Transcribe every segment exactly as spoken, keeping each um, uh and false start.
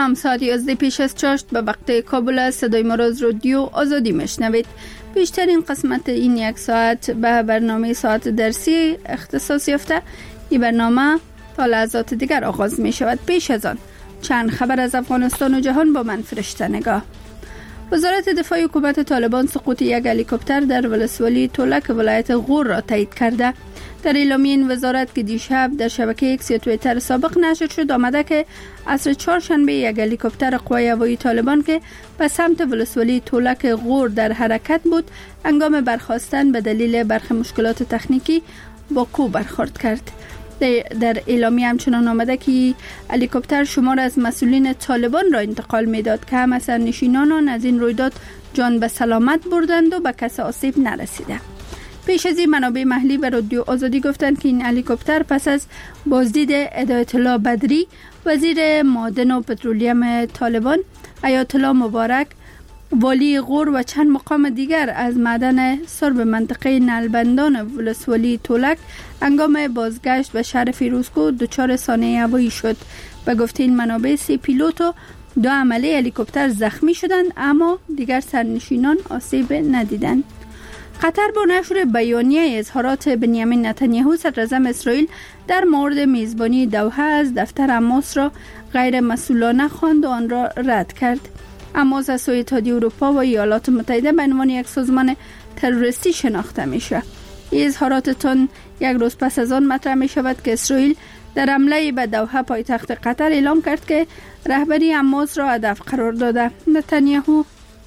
سلام، ساعت یازده پیش از چاشت به وقت کابل صدای ما را از رادیو آزادی میشنوید. بیشترین قسمت این یک ساعت به برنامه ساعت درسی اختصاص یافته. این برنامه تا لحظات دیگر آغاز می شود. پیش از آن چند خبر از افغانستان و جهان با من فرشته نگاه. وزارت دفاع حکومت طالبان سقوط یک هلیکوپتر در ولسوالی تولک ولایت غور را تایید کرده. در اعلامیه این وزارت که دیشب در شبکه ایکس توییتر سابق نشر شد آمده که عصر چهارشنبه یک هلیکوپتر قوای هوایی طالبان که به سمت ولسوالی تولک غور در حرکت بود هنگام برخاستن به دلیل برخی مشکلات تکنیکی با کوه برخورد کرد. در اعلامیه همچنان آمده که هلیکوپتر شمار از مسئولین طالبان را انتقال میداد که هم از سرنشینان از این رویداد جان به سلامت بردند و به کس آسیب نرسیده. پیش از این منابع محلی به رادیو آزادی گفتند که این هلیکوپتر پس از بازدید هدایت الله بدری وزیر معدن و پترولیم طالبان، آیت الله مبارک والی غور و چند مقام دیگر از معدن سرب منطقه نلبندان ولسوالی تولک هنگام بازگشت به شهر فیروزکوه دچار سانحه هوایی شد. به گفته این منابع سه پیلوت و دو عمله هلیکوپتر زخمی شدند اما دیگر سرنشینان آسیب ندیدند. قطر با نشر بیانیه اظهارات بنیامین نتانیاهو صدراعظم اسرائیل در مورد میزبانی دوحه از دفتر حماس را غیر مسئولانه خواند و آن را رد کرد. حماس از سوی اتحادیه اروپا و ایالات متحده به عنوان یک سازمان تروریستی شناخته میشه. این اظهارات تون یک روز پس از آن مطرح می شود که اسرائیل در حمله به دوحه پایتخت قطر اعلام کرد که رهبری حماس را هدف قرار داده. نتانیاهو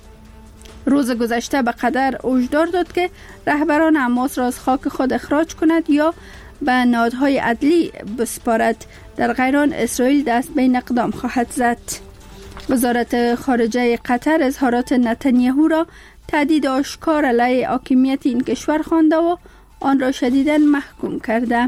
روز گذشته به قطر هشدار داد که رهبران حماس را از خاک خود اخراج کند یا به نهادهای عدلی بسپارد، در غیر آن اسرائیل دست به این اقدام خواهد زد. وزارت خارجه قطر اظهارات نتانیاهو را تهدید آشکار علیه حاکمیت این کشور خوانده و آن را شدیداً محکوم کرده.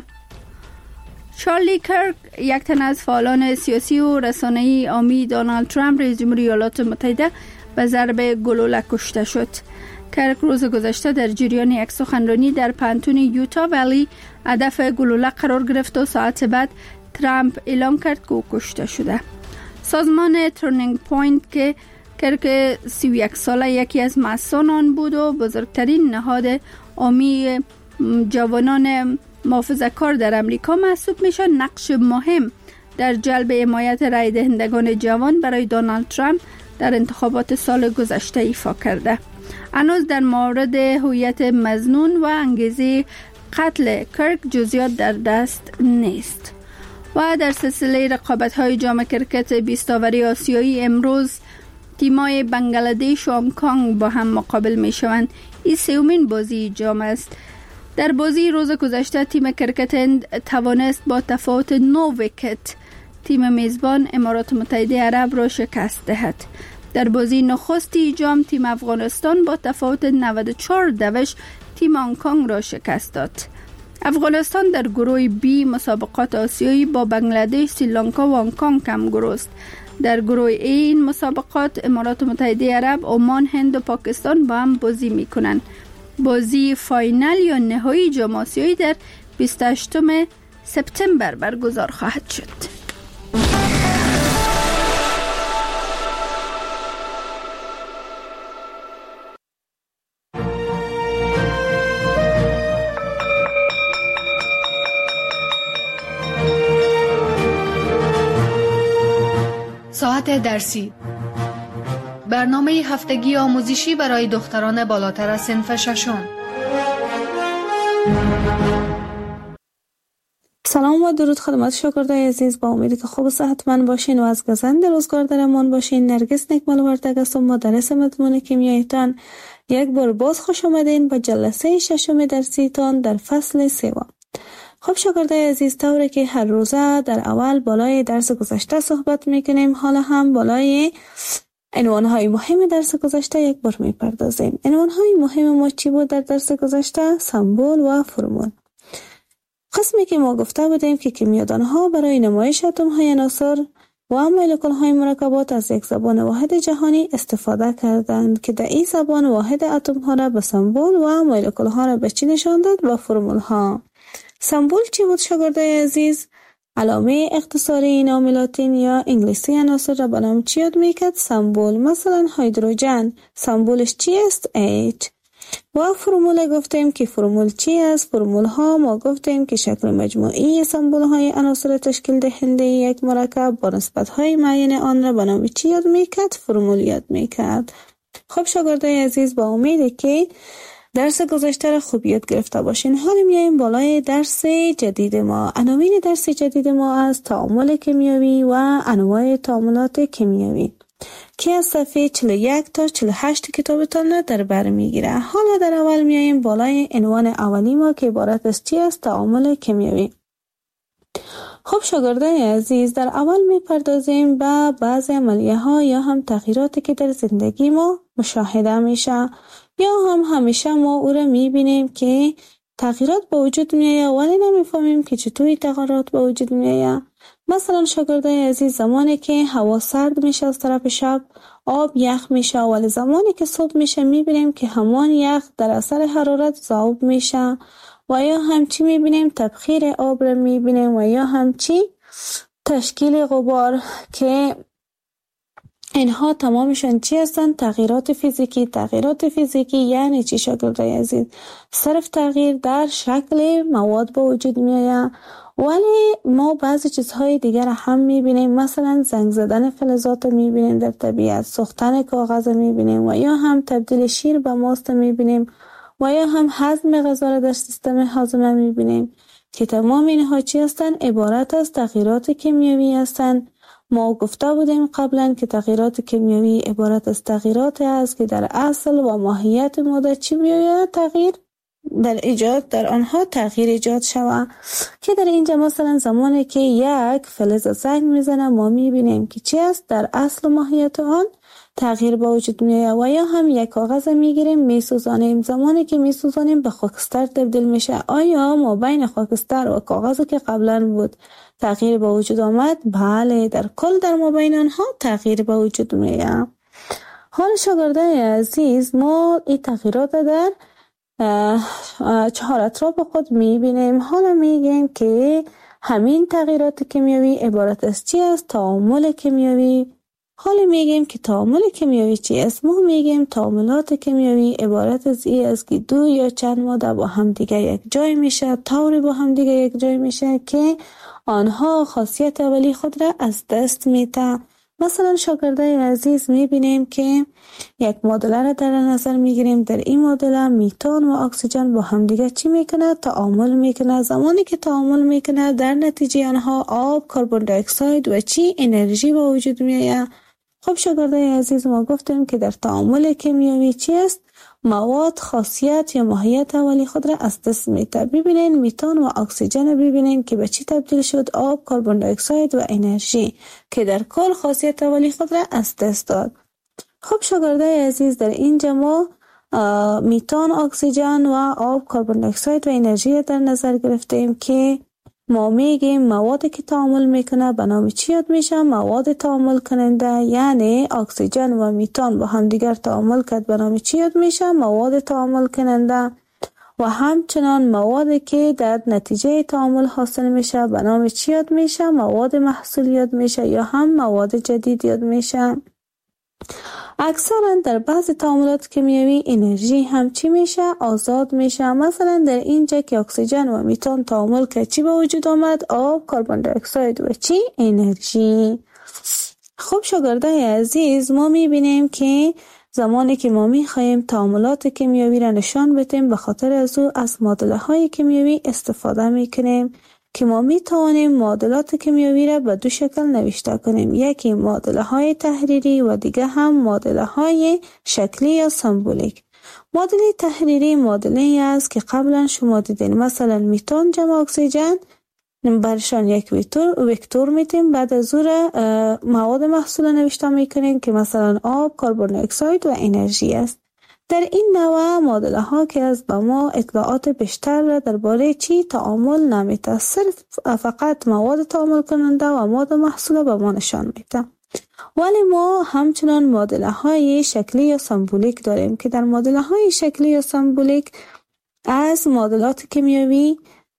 چارلی کرک، یک تن از فعالان سیاسی و رسانه‌ای حامی دونالد ترامپ رئیس جمهوری ایالات متحده به ضرب گلوله کشته شد. کرک روز گذشته در جریان یک سخنرانی در پانتون یوتا ولی هدف گلوله قرار گرفت و ساعت بعد ترامپ اعلام کرد که او کشته شده. سازمان ترنینگ پوینت که کرک سی و یک ساله یکی از مؤسسان آن بود و بزرگترین نهاد حامی جوانان محافظه‌کار در امریکا محسوب میشه، نقش مهم در جلب حمایت رای دهندگان جوان برای دونالد ترامپ در انتخابات سال گذشته ایفا کرده. هنوز در مورد هویت مظنون و انگیزه قتل کرک جزئیات در دست نیست. و در سلسله رقابت‌های جام کرکت بیست آوری آسیایی امروز تیم‌های بنگلادش و هنگ کنگ با هم مقابل می‌شوند. این سومین بازی جام است. در بازی روز گذشته تیم کرکت هند توانست با تفاوت نه ویکت تیم میزبان امارات متحده عرب را شکست دهد. در بازی نخستی جام تیم افغانستان با تفاوت نود و چهار دوش تیم هنگ کنگ را شکست داد. افغانستان در گروه بی مسابقات آسیایی با بنگلادش، سریلانکا و هنگ کنگ هم گروه است. در گروه ای این مسابقات امارات متحده عرب، عمان، هند و پاکستان با هم بازی میکنند. بازی فاینال یا نهایی جام آسیایی در بیست و هشتم سپتامبر برگزار خواهد شد. ساعت درسی، برنامه هفتگی آموزشی برای دختران بالاتر از صنف ششم. سلام و درود خدمت شاگردای عزیز، با امیدی که خوب و صحتمند باشین و از گزند روزگار در امان باشین. نرگس نکمل وردگ است و مدرس مضمون کیمیایتان. یک بار باز خوش آمدین به جلسه ششم درسیتان در فصل سوم. خب شاگردای عزیز، طوری که هر روزه در اول بالای درس گذشته صحبت میکنیم، حالا هم بالای عنوانهای مهم درس گذشته یک بار میپردازیم. عنوانهای مهم ما چی بود در درس گذشته؟ سمبول و فرمول. قسمی که ما گفته بودیم که کیمیادانها برای نمایش اتم‌های عناصر و مولکول‌های مرکبات از یک زبان واحد جهانی استفاده کردند که در این زبان واحد اتم‌ها را به سمبول و مولکول‌ها را به چی نشان داد؟ به فرمول‌ها. سمبول چی بود شاگردای عزیز؟ علامه اختصاری این عاملات یا انگلیسی عناصر را به نام چی یاد میکرد؟ سمبل. مثلا هیدروژن سمبلش چی است؟ H. و فرمول گفتیم که فرمول چی است؟ فرمول ها ما گفتیم که شکل مجموعی سمبل های عناصر تشکیل دهنده یک مرکب با نسبت های معین آن را به نام چی یاد میکرد؟ فرمول یاد میکرد. خب شاگردای عزیز، با امیده که درس گذشته را خوب یاد گرفته باشین. حالا میایم بالای درس جدید ما. عناوین درس جدید ما از تعامل کیمیایی و انواع تعاملات کیمیایی که از صفحه چهل و یک تا چهل و هشت کتابتان را در بر میگیره. حالا در اول میایم بالای عنوان اولی ما که عبارت از چی است؟ تعامل کیمیایی. خب شاگردان عزیز، در اول میپردازیم به بعضی عملیه ها یا هم تغییراتی که در زندگی ما مشاهده میشه یا هم همیشه ما او را میبینیم که تغییرات به وجود میایه ولی نمیفهمیم که چطوری تغییرات به وجود میایه. مثلا شاگردای عزیز، زمانی که هوا سرد میشه از طرف شب آب یخ میشه، ولی زمانی که صبح میشه میبینیم که همان یخ در اثر حرارت ذوب میشه و یا همچی میبینیم تبخیر آب را میبینیم و یا همچی تشکیل غبار که اینها تمامشان چی هستند؟ تغییرات فیزیکی. تغییرات فیزیکی یعنی چی شاگردای عزیز؟ صرف تغییر در شکل مواد به وجود میآید، ولی ما بعضی چیزهای دیگر هم میبینیم. مثلا زنگ زدن فلزات میبینیم در طبیعت، سوختن کاغذ میبینیم و یا هم تبدیل شیر به ماست میبینیم و یا هم هضم غذا را در سیستم هاضمه میبینیم که تمام اینها چی هستند؟ عبارت از تغییرات کیمیایی هستند. ما گفته بودیم قبلا که تغییرات کیمیایی عبارت از تغییرات است که در اصل و ماهیت ماده چی بیاید؟ تغییر در ایجاد در آنها تغییر ایجاد شود. که در اینجا مثلا زمانی که یک فلز زنگ میزنه ما میبینیم که چی است؟ در اصل و ماهیت آن تغییر به وجود میاد. و یا هم یک کاغذ میگیریم میسوزانیم، زمانی که میسوزانیم به خاکستر تبدیل میشه. آیا ما بین خاکستر و کاغذی که قبلا بود تغییر به وجود آمد؟ بله، در کل در ما بین آنها تغییر به وجود میاد. حال شاگردان عزیز، ما این تغییرات در چهار اطراف خود میبینیم. حالا میگیم که همین تغییرات کیمیایی عبارت از چی است؟ تعامل کیمیایی. حالا میگیم که تعامل کیمیایی چی است؟ ما میگیم تعاملات کیمیایی عبارت از این است که دو یا چند ماده با هم دیگه یک جای میشه، طوری با هم دیگه یک جای میشه که آنها خاصیت اولی خود را از دست میده. مثلا شاگردای عزیز میبینیم که یک معادله را در نظر میگیریم. در این معادله میتان و اکسیژن با هم دیگه چی میکنه؟ تعامل میکنه. زمانی که تعامل میکنه در نتیجه آنها آب، کربن دی اکساید و چی انرژی به وجود میآید. خب شاگردای عزیز، ما گفتیم که در تعامل کیمیایی چی است؟ مواد خاصیت یا ماهیت اولی خود را از دست میده. ببینین میتان و اکسیژن ببینین که به چی تبدیل شد؟ آب، کربن دی اکساید و انرژی که در کل خاصیت اولی خود را از دست داد. خب شاگردای عزیز، در اینجا ما میتان، اکسیژن و آب، کربن دی اکساید و انرژی در نظر گرفتیم که ما میگیم موادی که تعامل میکنه به نام چی یاد میشه؟ مواد تعامل کننده. یعنی اکسیژن و میتان با هم دیگر تعامل کرد به نام چی یاد میشه؟ مواد تعامل کننده. و همچنان موادی که در نتیجه تعامل حاصل میشه به نام چی یاد میشه؟ مواد محصول یاد میشه یا هم مواد جدید یاد میشه. اکثرا در بعض تعاملات کیمیایی انرژی هم چی میشه؟ آزاد میشه. مثلا در اینجا که اکسیژن و میتان تعامل که چی به وجود آمد؟ آب، کربن دی اکساید و چی؟ انرژی. خب شاگردای عزیز، ما میبینیم که زمانی که ما میخوایم تعاملات کیمیایی را نشان بدیم به خاطر از او از معادله های کیمیایی استفاده میکنیم که ما میتوانیم معادلات کیمیایی را به دو شکل نوشته کنیم. یکی معادله های تحریری و دیگه هم معادله های شکلی یا سمبولیک. معادله تحریری معادله است که قبلا شما دیدین. مثلا میتان جمع اکسیژن برشان یک وکتور وکتور میتیم، بعد از او را مواد محصول نوشته میکنیم که مثلا آب، کربن دی اکساید و انرژی است. در این نوع معادله ها که از به ما اطلاعات بیشتر را درباره چی تعامل نمیده، صرف فقط مواد تعامل کننده و مواد محصول به ما نشان میده. ولی ما همچنان معادله های شکلی یا سمبولیک داریم که در معادله های شکلی یا سمبولیک از معادلات کیمیایی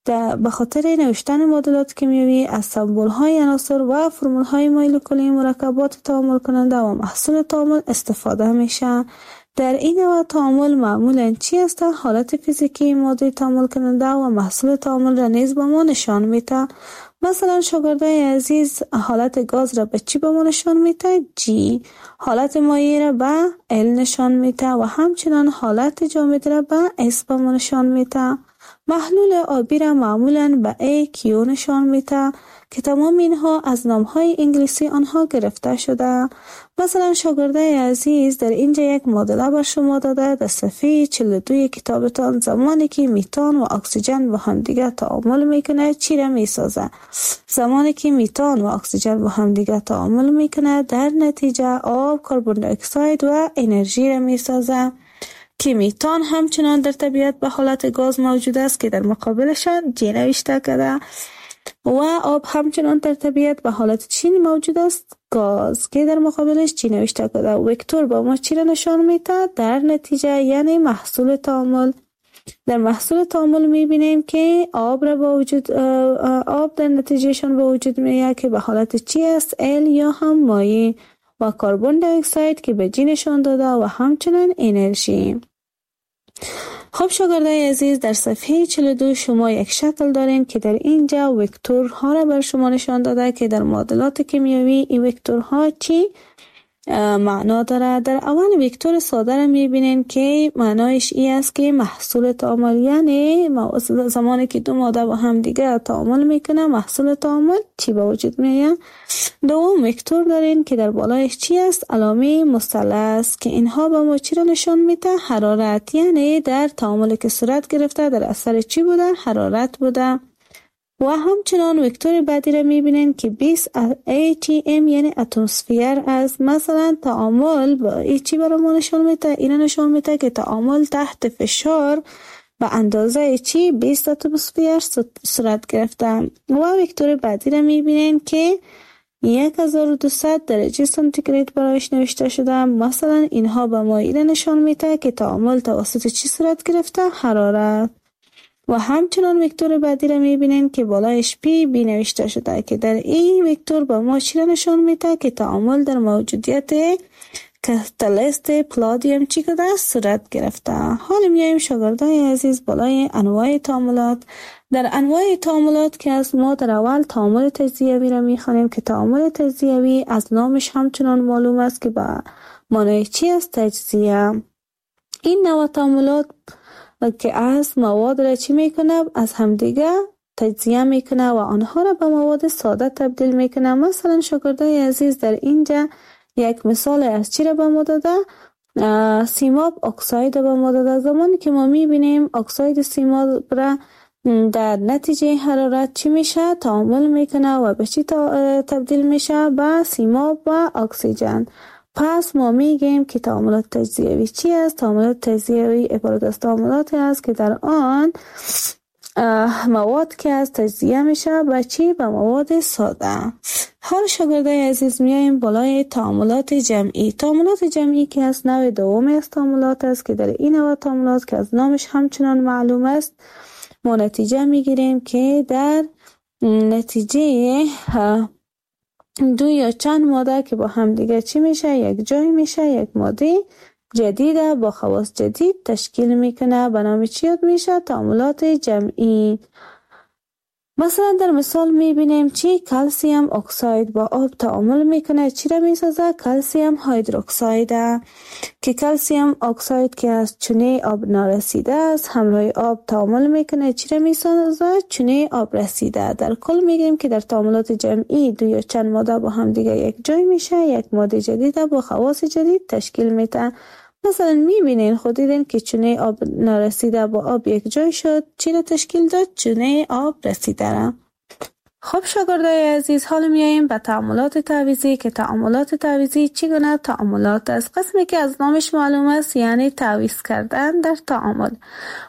به خاطر نوشتن معادلات کیمیایی از سمبول‌های عناصر و فرمول‌های مولکولی مرکبات تعامل کننده و محصول تعامل استفاده میشه. در این نوع تعامل معمولاً چی است؟ حالت فیزیکی ماده تعامل کننده و محصول تعامل را نیز به ما نشان میده. مثلا شاگردای عزیز حالت گاز را به چی به ما نشان میده؟ جی. حالت مایع را به ال نشان میده و همچنان حالت جامد را به اس به ما نشان میده. محلول آبی را معمولاً به ای کیو نشان میده که تمام اینها از نامهای انگلیسی آنها گرفته شده. مثلا شاگردای عزیز در اینجا یک معادله بر شما داده. در صفحه چهل و دو کتابتان زمانی که میتان و اکسیژن با هم دیگه تعامل میکنه چی را میسازه؟ زمانی که میتان و اکسیژن با هم دیگه تعامل میکنه در نتیجه آب، کربن دی اکساید و انرژی را میسازه که میتان همچنان در طبیعت به حالت گاز موجود است که در مقابلشان جی نوشته کرده و آب همچنان در طبیعت به حالت چی موجود است؟ گاز که در مقابلش چی نوشته کرده. وکتور با ما چی را نشان میده؟ در نتیجه یعنی محصول تعامل. در محصول تعامل میبینیم که آب را با وجود آب در نتیجهشان به وجود میاد که به حالت چی است؟ ال یا هم مایع و کربن دی اکساید که به جی نشان داده و همچنان انرژی. خب شاگردای عزیز در صفحه چهل و دو شما یک شکل دارین که در اینجا وکتورها را بر شما نشان داده که در معادلات کیمیایی این وکتورها چی معنا داره. در اول وکتور ساده را میبینین که معنایش ای است که محصول تعامل، یعنی زمانی که دو ماده با هم دیگه تعامل میکنه محصول تعامل چی به وجود میاد. دوم وکتور دارین که در بالایش چی است؟ علامه مثلث که اینها به ما چی را نشان میده؟ حرارت، یعنی در تعامل که صورت گرفته در اثر چی بوده؟ حرارت بوده. و همچنان وکتور بعدی را میبینین که بیست ای تی ام یعنی اتمسفیر از مثلا تعامل با ای چی برای ما نشان میده؟ این نشان میده که تعامل تحت فشار به اندازه چی؟ بیست اتمسفیر صورت گرفته. و وکتور بعدی را میبینین که یک هزار و دویست درجه سانتیگراد برایش نوشته شده. مثلا اینها به ما این نشان میده که تعامل توسط چی صورت گرفته؟ حرارت. و همچنان وکتور بعدی را میبینین که بالایش پی بی نوشته شده که در این وکتور با ما چی را نشان میده که تعامل در موجودیت کاتالیست پلادیم چی کده صورت گرفته. حالا میایم شاگردای عزیز بالای انواع تعاملات. در انواع تعاملات که از ما در اول تعامل تجزیوی را میخوانیم که تعامل تجزیوی از نامش همچنان معلوم است که با معنای چی است؟ تجزیه. این نوع تعاملات که از مواد را چی میکنه؟ از همدیگه تجزیه میکنه و آنها را به مواد ساده تبدیل میکنه. مثلا شاگردای عزیز در اینجا یک مثال از چی را به ما داده؟ سیماب اکساید به ما داده. زمانی که ما میبینیم اکساید سیماب را در نتیجه حرارت چی میشه؟ تعامل میکنه و به چی تبدیل میشه؟ به سیماب و اکسیژن. پس ما میگیم که تعاملات تجزیوی چی است؟ تعاملات تجزیوی عبارت از تعاملاتی است که در آن مواد که از تجزیه میشه به چی؟ به مواد ساده. حال شاگردای عزیز میایم بالای تعاملات جمعی. تعاملات جمعی که از نوع دوم از تعاملات است که در این نوع تعاملات که از نامش همچنان معلوم است ما نتیجه میگیریم که در نتیجه دو یا چند ماده که با هم دیگه چی میشه؟ یک جای میشه، یک ماده جدیده با خواص جدید تشکیل میکنه. به نام چی یاد میشه؟ تعاملات جمعی. مثلا در مثال میبینیم چی؟ کلسیم اکساید با آب تعامل میکنه چی را میسازه؟ کلسیم هیدروکساید که کلسیم اکساید که از چونه آب نارسیده است همراه آب تعامل میکنه چی را میسازه؟ چونه آب رسیده. در کل میگیم که در تعاملات جمعی دو یا چند ماده با هم دیگه یک جای میشه، یک ماده جدیده با خواص جدید تشکیل میده. مثلا میبینین خود دیدین که چونه آب نارسیده با آب یک جای شد چی را تشکیل داد؟ چونه آب رسیده را. خب شاگردای عزیز حالا میاییم به تعاملات تعویضی که تعاملات تعویضی چی گونه تعاملات است؟ قسمی که از نامش معلوم است یعنی تعویض کردن در تعامل.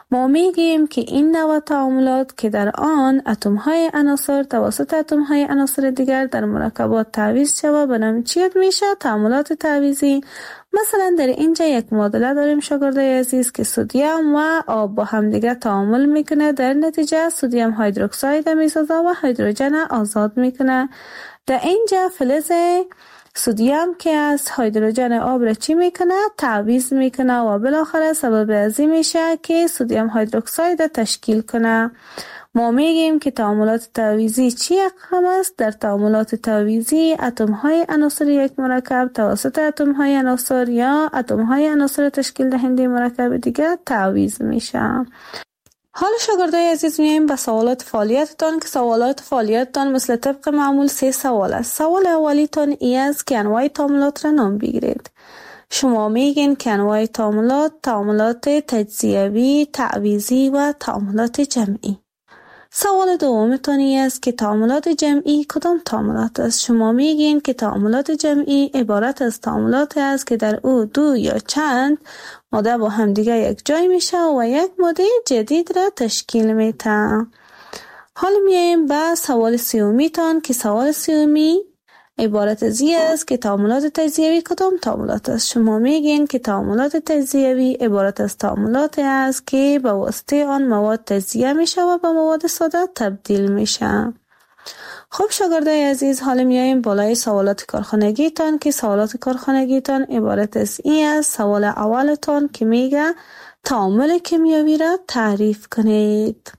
ما میگیم که این نوع تعاملات که در آن اتم‌های عناصر توسط اتم‌های عناصر دیگر در مرکبات تعویض شود به نام چی میشه؟ تعاملات تعویضی. مثلا در اینجا یک معادله داریم شاگردای عزیز که سدیم و آب با هم دیگر تعامل میکنه، در نتیجه سدیم هیدروکساید میسازه و هیدروژن آزاد میکنه. در اینجا فلز سدیم که از هیدروژن آب را چی میکنه؟ تعویض میکنه و بالاخره سبب ازی میشه که سدیم هیدروکساید تشکیل کنه. ما میگیم که تعاملات تعویضی چی اقسام است؟ در تعاملات تعویضی اتم های عناصر یک مرکب توسط اتم های عناصر یا اتم های عناصر تشکیل دهنده مرکب دیگر تعویض میشه. حالا شاگردای عزیز میایم به سوالات فعالیتتان که سوالات فعالیتتان مثل طبق معمول سه سوال است. سوال اولیتان ای است که انواع تعاملات را نام بگیرید. شما میگین که انواع تعاملات تعاملات تجزیوی، تعویضی و تعاملات جمعی. سوال دومتان ای است که تعاملات جمعی کدام تعاملات است؟ شما میگین که تعاملات جمعی عبارت از تعاملات است که در او دو یا چند ماده با هم دیگه یک جای میشه و یک ماده جدید را تشکیل میده. حالا میایم به سوال سیومیتان که سوال سیومی عبارت از این است که تعاملات تجزیوی کدام تعاملات است؟ شما میگین که تعاملات تجزیوی عبارت از تعاملات است که به واسطه آن مواد تجزیه میشه و به مواد ساده تبدیل میشه. خب شاگردای عزیز حالا میایم بالای سوالات کارخانگیتان که سوالات کارخانگیتان عبارت از این است. سوال اولتان که میگه تعامل کیمیایی را تعریف کنید.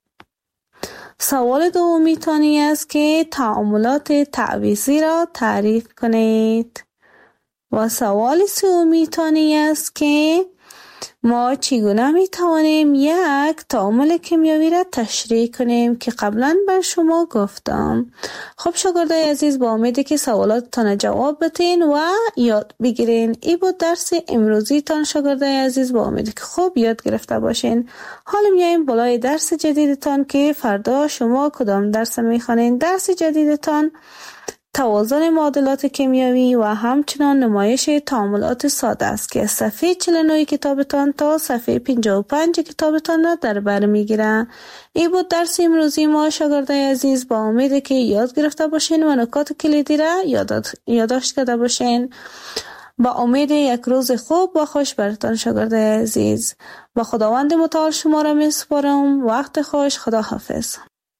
سوال دومیتانی است که تعاملات تعویضی را تعریف کنید. و سوال سومیتانی است که ما چگونه می توانیم یک تعامل کیمیایی را تشریح کنیم که قبلا بر شما گفتم. خب شاگردای عزیز با امیدی که سوالاتتان جواب بتین و یاد بگیرین. ای بود درس امروزی تان شاگردای عزیز، با امیدی که خوب یاد گرفته باشین. حالا میایم بالای درس جدیدتان که فردا شما کدام درس میخوانین. درس جدیدتان توازن معادلات کیمیایی و همچنان نمایش تعاملات ساده است که صفحه چهل و نه کتابتان تا صفحه پنجاه و پنج کتابتان را در بر میگیره. این بود درس امروزی ما شاگردای عزیز، با امید که یاد گرفته باشین و نکات کلیدی را یادداشت کرده باشین. با امید یک روز خوب و خوش براتان شاگردای عزیز. با خداوند متعال شما را میسپارم. وقت خوش. خدا حافظ.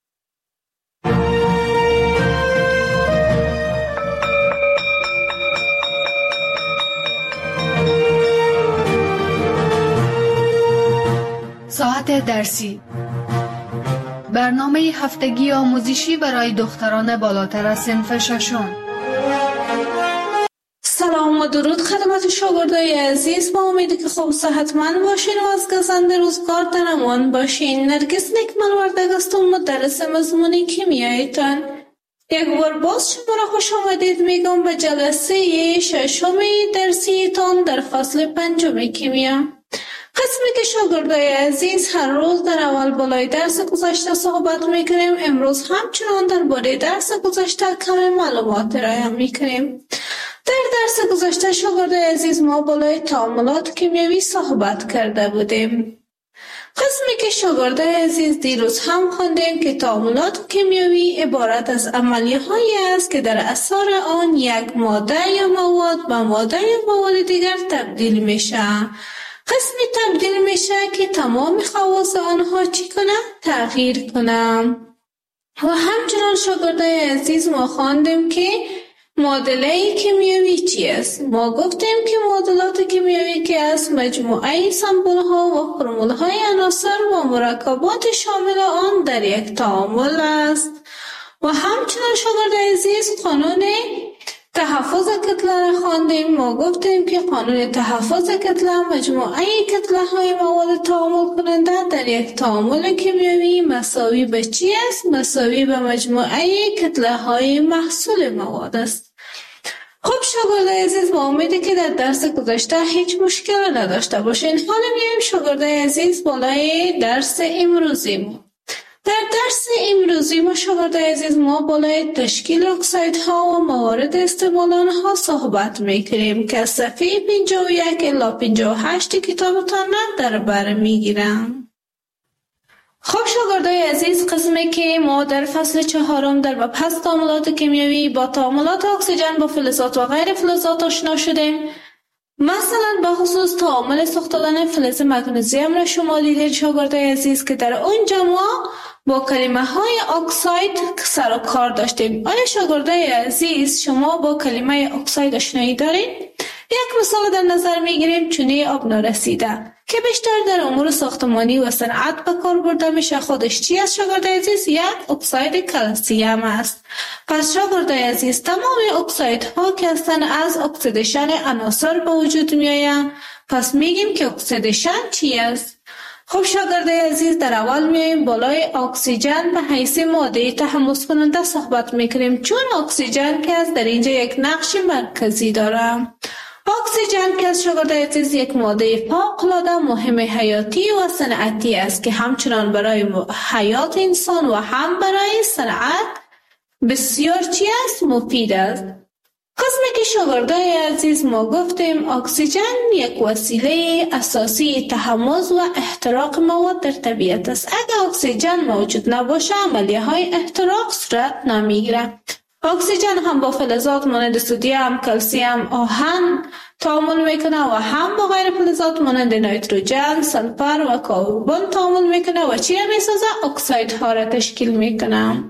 ساعت درسی، برنامه هفتگی آموزشی برای دختران بالاتر از صنف ششم. سلام و درود خدمت شاگردای عزیز، با امیدی که خوب صحتمند باشین و از گزند روزگار در امان باشین. نرگس نکمل وردگ هستم، مدرس مضمون کیمیایتان. یک بار باز شما را خوش آمدید میگم به جلسه ششم درسیتان در فصل پنجم کیمیا. قسمی که شاگردای عزیز هر روز در اول بالای درس گذشته صحبت میکنیم، امروز همچنان در باره درس گذشته کمی معلومات ارائه میکنیم. در درس گذشته شاگردای عزیز ما بالای تعاملات کیمیایی صحبت کرده بودیم. قسمی که شاگردای عزیز دیروز هم خواندیم که تعاملات کیمیایی عبارت از عملیه‌هایی است که در اثر آن یک ماده یا مواد به ماده یا مواد دیگر تبدیل میشه. قسمی تبدیل میشه که تمام خواص آنها چی کنه؟ تغییر کنه. و همچنان شاگردای عزیز ما خواندیم که معادله کیمیایی چی است؟ ما گفتیم که معادلات کیمیایی که است مجموعه سمبل ها و فرمول های عناصر و مرکبات شامل آن در یک تعامل است. و همچنان شاگردای عزیز قانون تحفظ کتله را خواندیم. ما گفتیم که قانون تحفظ کتله مجموعه کتله های مواد تعامل کننده در یک تعامل کیمیایی مساوی به چی است؟ مساوی به مجموعه کتله های محصول مواد است. خب شاگردای عزیز با امیدی که در درس گذشته هیچ مشکل نداشته باشین. حالا میایم شاگردای عزیز بالای درس امروزی ما. در درس امروزی ما شاگردای عزیز ما بالای تشکیل اکسایدها و موارد استعمال آنها صحبت میکنیم که از صفحه پنجاه و یک الی پنجاه و هشت کتابتان را در بر میگیرم. خب شاگردای عزیز، قسمی که ما در فصل چهارم در مبحث تعاملات کیمیایی با تعاملات اکسیژن با فلزات و غیر فلزات آشنا شدیم. مثلا به خصوص تعامل ساختن فلز مگنیزیم را شما دیدید شاگردای عزیز که در اونجا ما با کلمه های اکساید سر و کار داشتیم. آیا شاگردای عزیز شما با کلمه اکساید آشنایی دارید؟ یک مثال در نظر میگیریم چونه آب نارسیده که بیشتر در امور ساختمانی و صنعت به کار برده میشه. خودش چی است شاگردای عزیز؟ یک اکساید کلسیم است. پس شاگردای عزیز تمام اکسایدها که هستند از اکسیدیشن عناصر به وجود میآیند. پس میگیم که اکسیدیشن چی است؟ خب شاگردای عزیز در اول میایم بالای اکسیژن به حیث ماده تحمض کننده صحبت میکنیم، چون اکسیژن که از در اینجا یک نقش مرکزی داره. اکسیژن که از شاگردای عزیز یک ماده فوق‌العاده مهم حیاتی و صنعتی است که همچنان برای حیات انسان و هم برای صنعت بسیار چی است؟ مفید است. قسمی که شاگردای عزیز ما گفتیم اکسیژن یک وسیله اساسی تحمض و احتراق مواد در طبیعت است. اگر اکسیژن موجود نباشه عملیه های احتراق صورت نمیگیره. اکسیژن هم با فلزات مانند سدیم، کلسیم، آهن تعامل میکنه و هم با غیر فلزات مانند نیتروژن، سلفر و کربن تعامل میکنه و چی را میسازه؟ اکسایدها را تشکیل میکنه.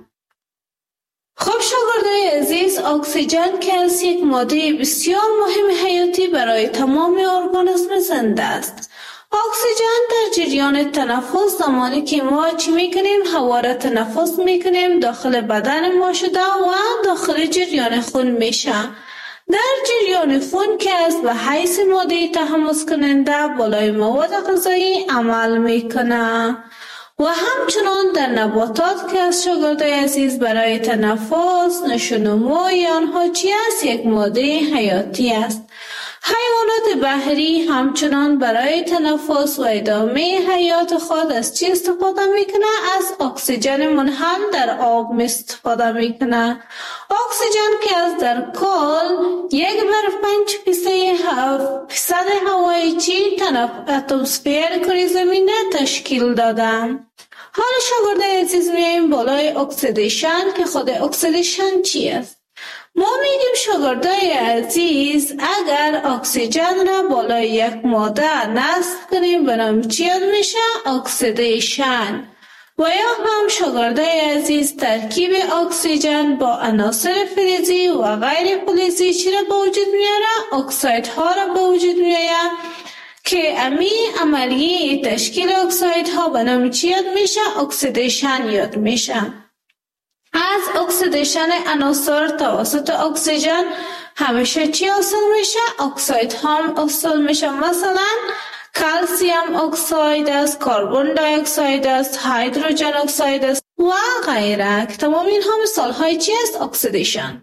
خب شاگردای عزیز، اکسیژن که از یک ماده بسیار مهم حیاتی برای تمام ارگانیسم زنده است. اکسیژن در جریان تنفس زمانی که ما چی میکنیم؟ هوا را تنفس میکنیم داخل بدن ما شده و داخل جریان خون میشه. در جریان خون که از به حیث ماده تحمض کننده بالای مواد غذایی عمل میکنه و همچنان در نباتات که از شاگردای عزیز برای تنفس نشونموی آنها چی است؟ یک ماده حیاتی است. حیوانات بحری همچنان برای تنفس و ادامه حیات خود از چی استفاده میکنه؟ از اکسیژن منحل در آب استفاده میکنه. اکسیژن که از در کل یک بر پنج فیصد هوای چی اتمسفر کره زمین تشکیل داده. حالا شاگردای عزیز میایم بالای اکسیدیشن که خود اکسیدیشن چی است؟ ما میگیم شاگردای عزیز اگر اکسیژن را بالای یک ماده نصب کنیم به نام چی یاد میشه؟ اکسیدیشن. و یا هم شاگردای عزیز ترکیب اکسیژن با عناصر فلزی و غیر فلزی چی را به وجود میاره؟ اکسایدها را به وجود میاره که امی عملیه تشکیل اکسایدها به نام چی یاد میشه؟ اکسیدیشن یاد میشه. از اکسیدیشن عناصر توسط اکسیژن همیشه چی حاصل میشه؟ اکساید هم حاصل میشه. مثلا کلسیم اکساید است، کربن دی اکساید است، هیدروژن اکساید است و غیره. تمام اینها مثال های چی است؟ اکسیدیشن.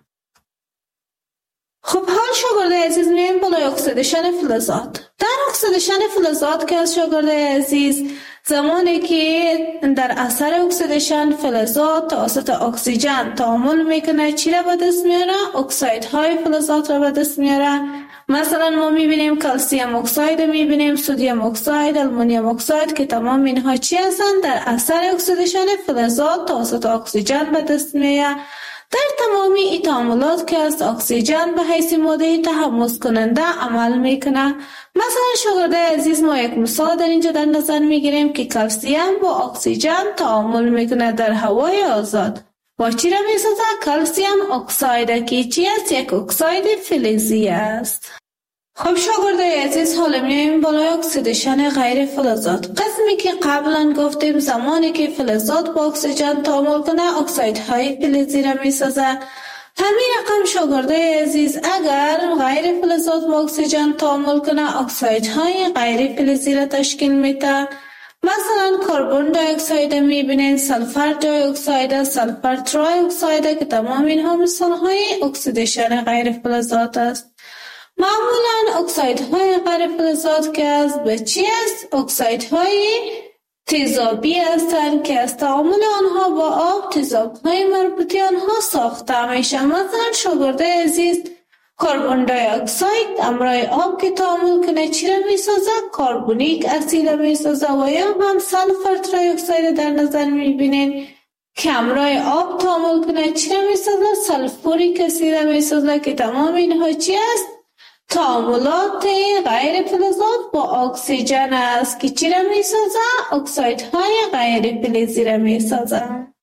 خب حال شاگردای عزیز میایم بالای اکسیدیشن فلزات. در اکسیدیشن فلزات که از شاگردای عزیز زمانی که در اثر اکسیدیشن فلزات توسط اکسیژن تعامل میکنه چی را به دست میاره؟ اکسایدهای فلزات را به دست میاره. مثلا ما میبینیم کلسیم اکساید، میبینیم سدیم اکساید، آلومینیوم اکساید که تمام اینها چی هستند؟ در اثر اکسیدیشن فلزات توسط اکسیژن به دست میاره. در تمامی این تعاملات که از اکسیژن به حیث ماده تحمض کننده عمل میکنه. مثلا شاگردای عزیز ما یک مثال در اینجا در نظر میگیریم که کلسیم با اکسیژن تعامل میکنه در هوای آزاد و چی را میسازه؟ کلسیم اکساید که چی است؟ یک اکساید فلزی است. خب شاگردای عزیز حالا میایم بالای اکسیدیشن غیر فلزات. قسمی که قبلا گفتیم زمانی که فلزات با اکسیژن تعامل کنه اکسایدهای فلزی را میسازه. همین رقم شاگردای عزیز اگر غیر فلزات با اکسیژن تعامل کنه اکسایدهای غیر فلزی را تشکیل میده. مثلا کربن دی اکساید میبینین، سلفر دی اکساید، سلفر تری اکساید که تمام اینها مثالهای اکسیدیشن غیر فلزات است. معمولا اکسایدهای غیر فلزات که از به چی است؟ اکسایدهای تیزابی هستند که از تعامل آنها با آب تیزابهای مربوطی آنها ساخته میشه. مثلا شاگردای عزیز کربن دی اکساید همراه آب که تعامل کنه چی را می سازه؟ کربونیک اسید را می سازه. و یا هم سلفر تری اکساید در نظر می بینین که همراه آب تعامل کنه چی را می سازه؟ سلفوریک اسید را می سازه که تمام اینها چی است؟ تعاملات غیر فلزات با اکسیژن است که چی را می سازه؟ اکسایدهای غیر فلزی را می سازه.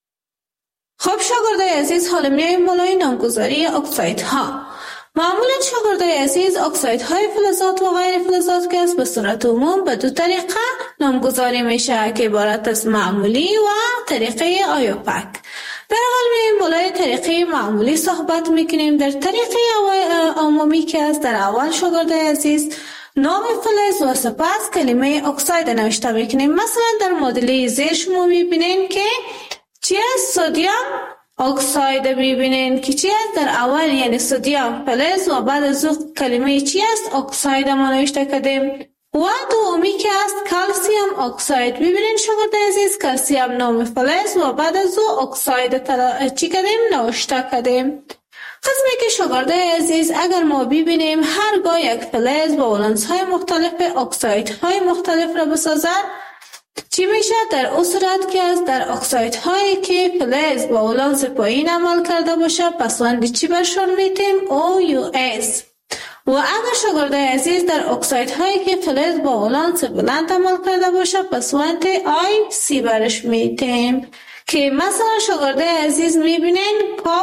خب شاگردای عزیز، حالا میایم بالای نامگذاری اکسایدها. معمولا شاگردای عزیز اکسایدهای فلزات و غیر فلزات که است به صورت عموم به دو طریقه نامگذاری میشه که عبارت از معمولی و طریقه آیوپک. در حال میایم بالای طریقه معمولی صحبت میکنیم. در طریقه عمومی که است در اول شاگردای عزیز نام فلز و سپس کلمه اکساید نوشته میکنیم. مثلا در مدل زیر شما میبینین که چی است؟ سدیم اکساید میبینین که چی است؟ در اول یعنی سدیم فلز و بعد از اون کلمه چی است؟ اکساید ما نوشته کردیم. و دومی که است کلسیم اکساید. ببینین شاگرد عزیز کلسیم نام فلز و بعد از اون اکساید چی کردیم؟ نوشته کردیم. قسمی که شاگرد عزیز اگر ما ببینیم هرگاه یک فلز با ولانس های مختلف اکساید های مختلف را بسازد چی میشه؟ در اون صورت که است در اکساید هایی که فلز با ولانس پایین عمل کرده باشه پسوند چی برشون میتیم؟ او یو اس. و اگر شاگرد عزیز در اکساید هایی که فلز با ولانس بلند عمل کرده باشه پسوند آی سی برش میتیم که مثلا شاگرد عزیز میبینین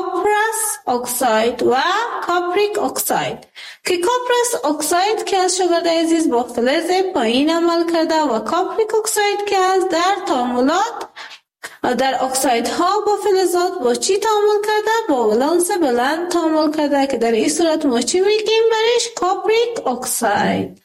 کپرس اکساید و کاپریک اکساید که کپرس اکساید که از شاگرد عزیز با فلز پایین عمل کرده و کاپریک اکساید که از در تعاملات در اکسایدها با فلزات با چی تعامل کرده؟ با ولانس بلند تعامل کرده که در این صورت ما چی میگیم برش؟ کاپریک اکساید.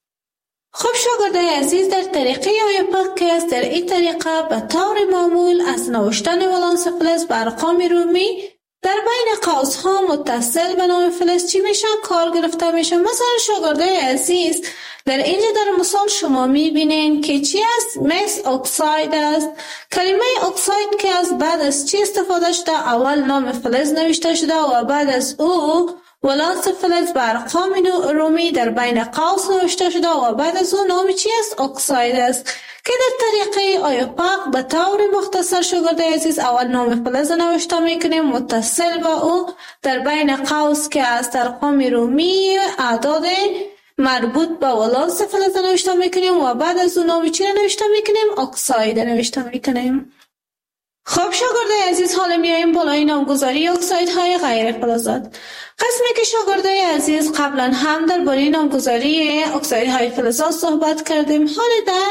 خب شاگردای عزیز در طریقه آیوپک که است در این طریقه به طور معمول از نوشتن ولانس فلز به ارقام رومی در بین قوس‌ها متصل به نام فلز چی میشن؟ کار گرفته میشه. مثلا شاگردای عزیز در اینجا در مثال شما میبینین که چی است؟ مس اکساید است. کلمه اکساید که از بعد از چی استفاده شده؟ اول نام فلز نوشته شده و بعد از او ولانس فلز به ارقام رومی در بین قوس نوشته شده و بعد از اون نام چی است؟ اکساید است که در طریقه آیوپک به طور مختصر شاگرد عزیز اول نام فلز نوشته میکنیم متصل با او در بین قوس که از ارقام رومی اعداد مربوط به ولانس فلز نوشته میکنیم و بعد از اون نام چی نوشته میکنیم؟ اکساید نوشته میکنیم. خب شاگرد عزیز حالا میایم بالای نامگذاری اکسایدهای غیر فلزات. قسمی که شاگردای عزیز قبلا هم در باره نامگذاری اکسایدهای فلزات صحبت کردیم، حالا در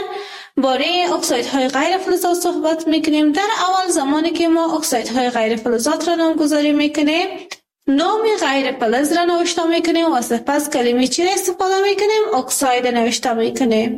باره اکسایدهای غیر فلزات صحبت میکنیم. در اول زمانی که ما اکسایدهای غیر فلزات را نامگذاری میکنیم نام غیر فلز را نوشته میکنیم و سپس کلمه چی را استفاده میکنیم؟ اکساید نوشته میکنیم.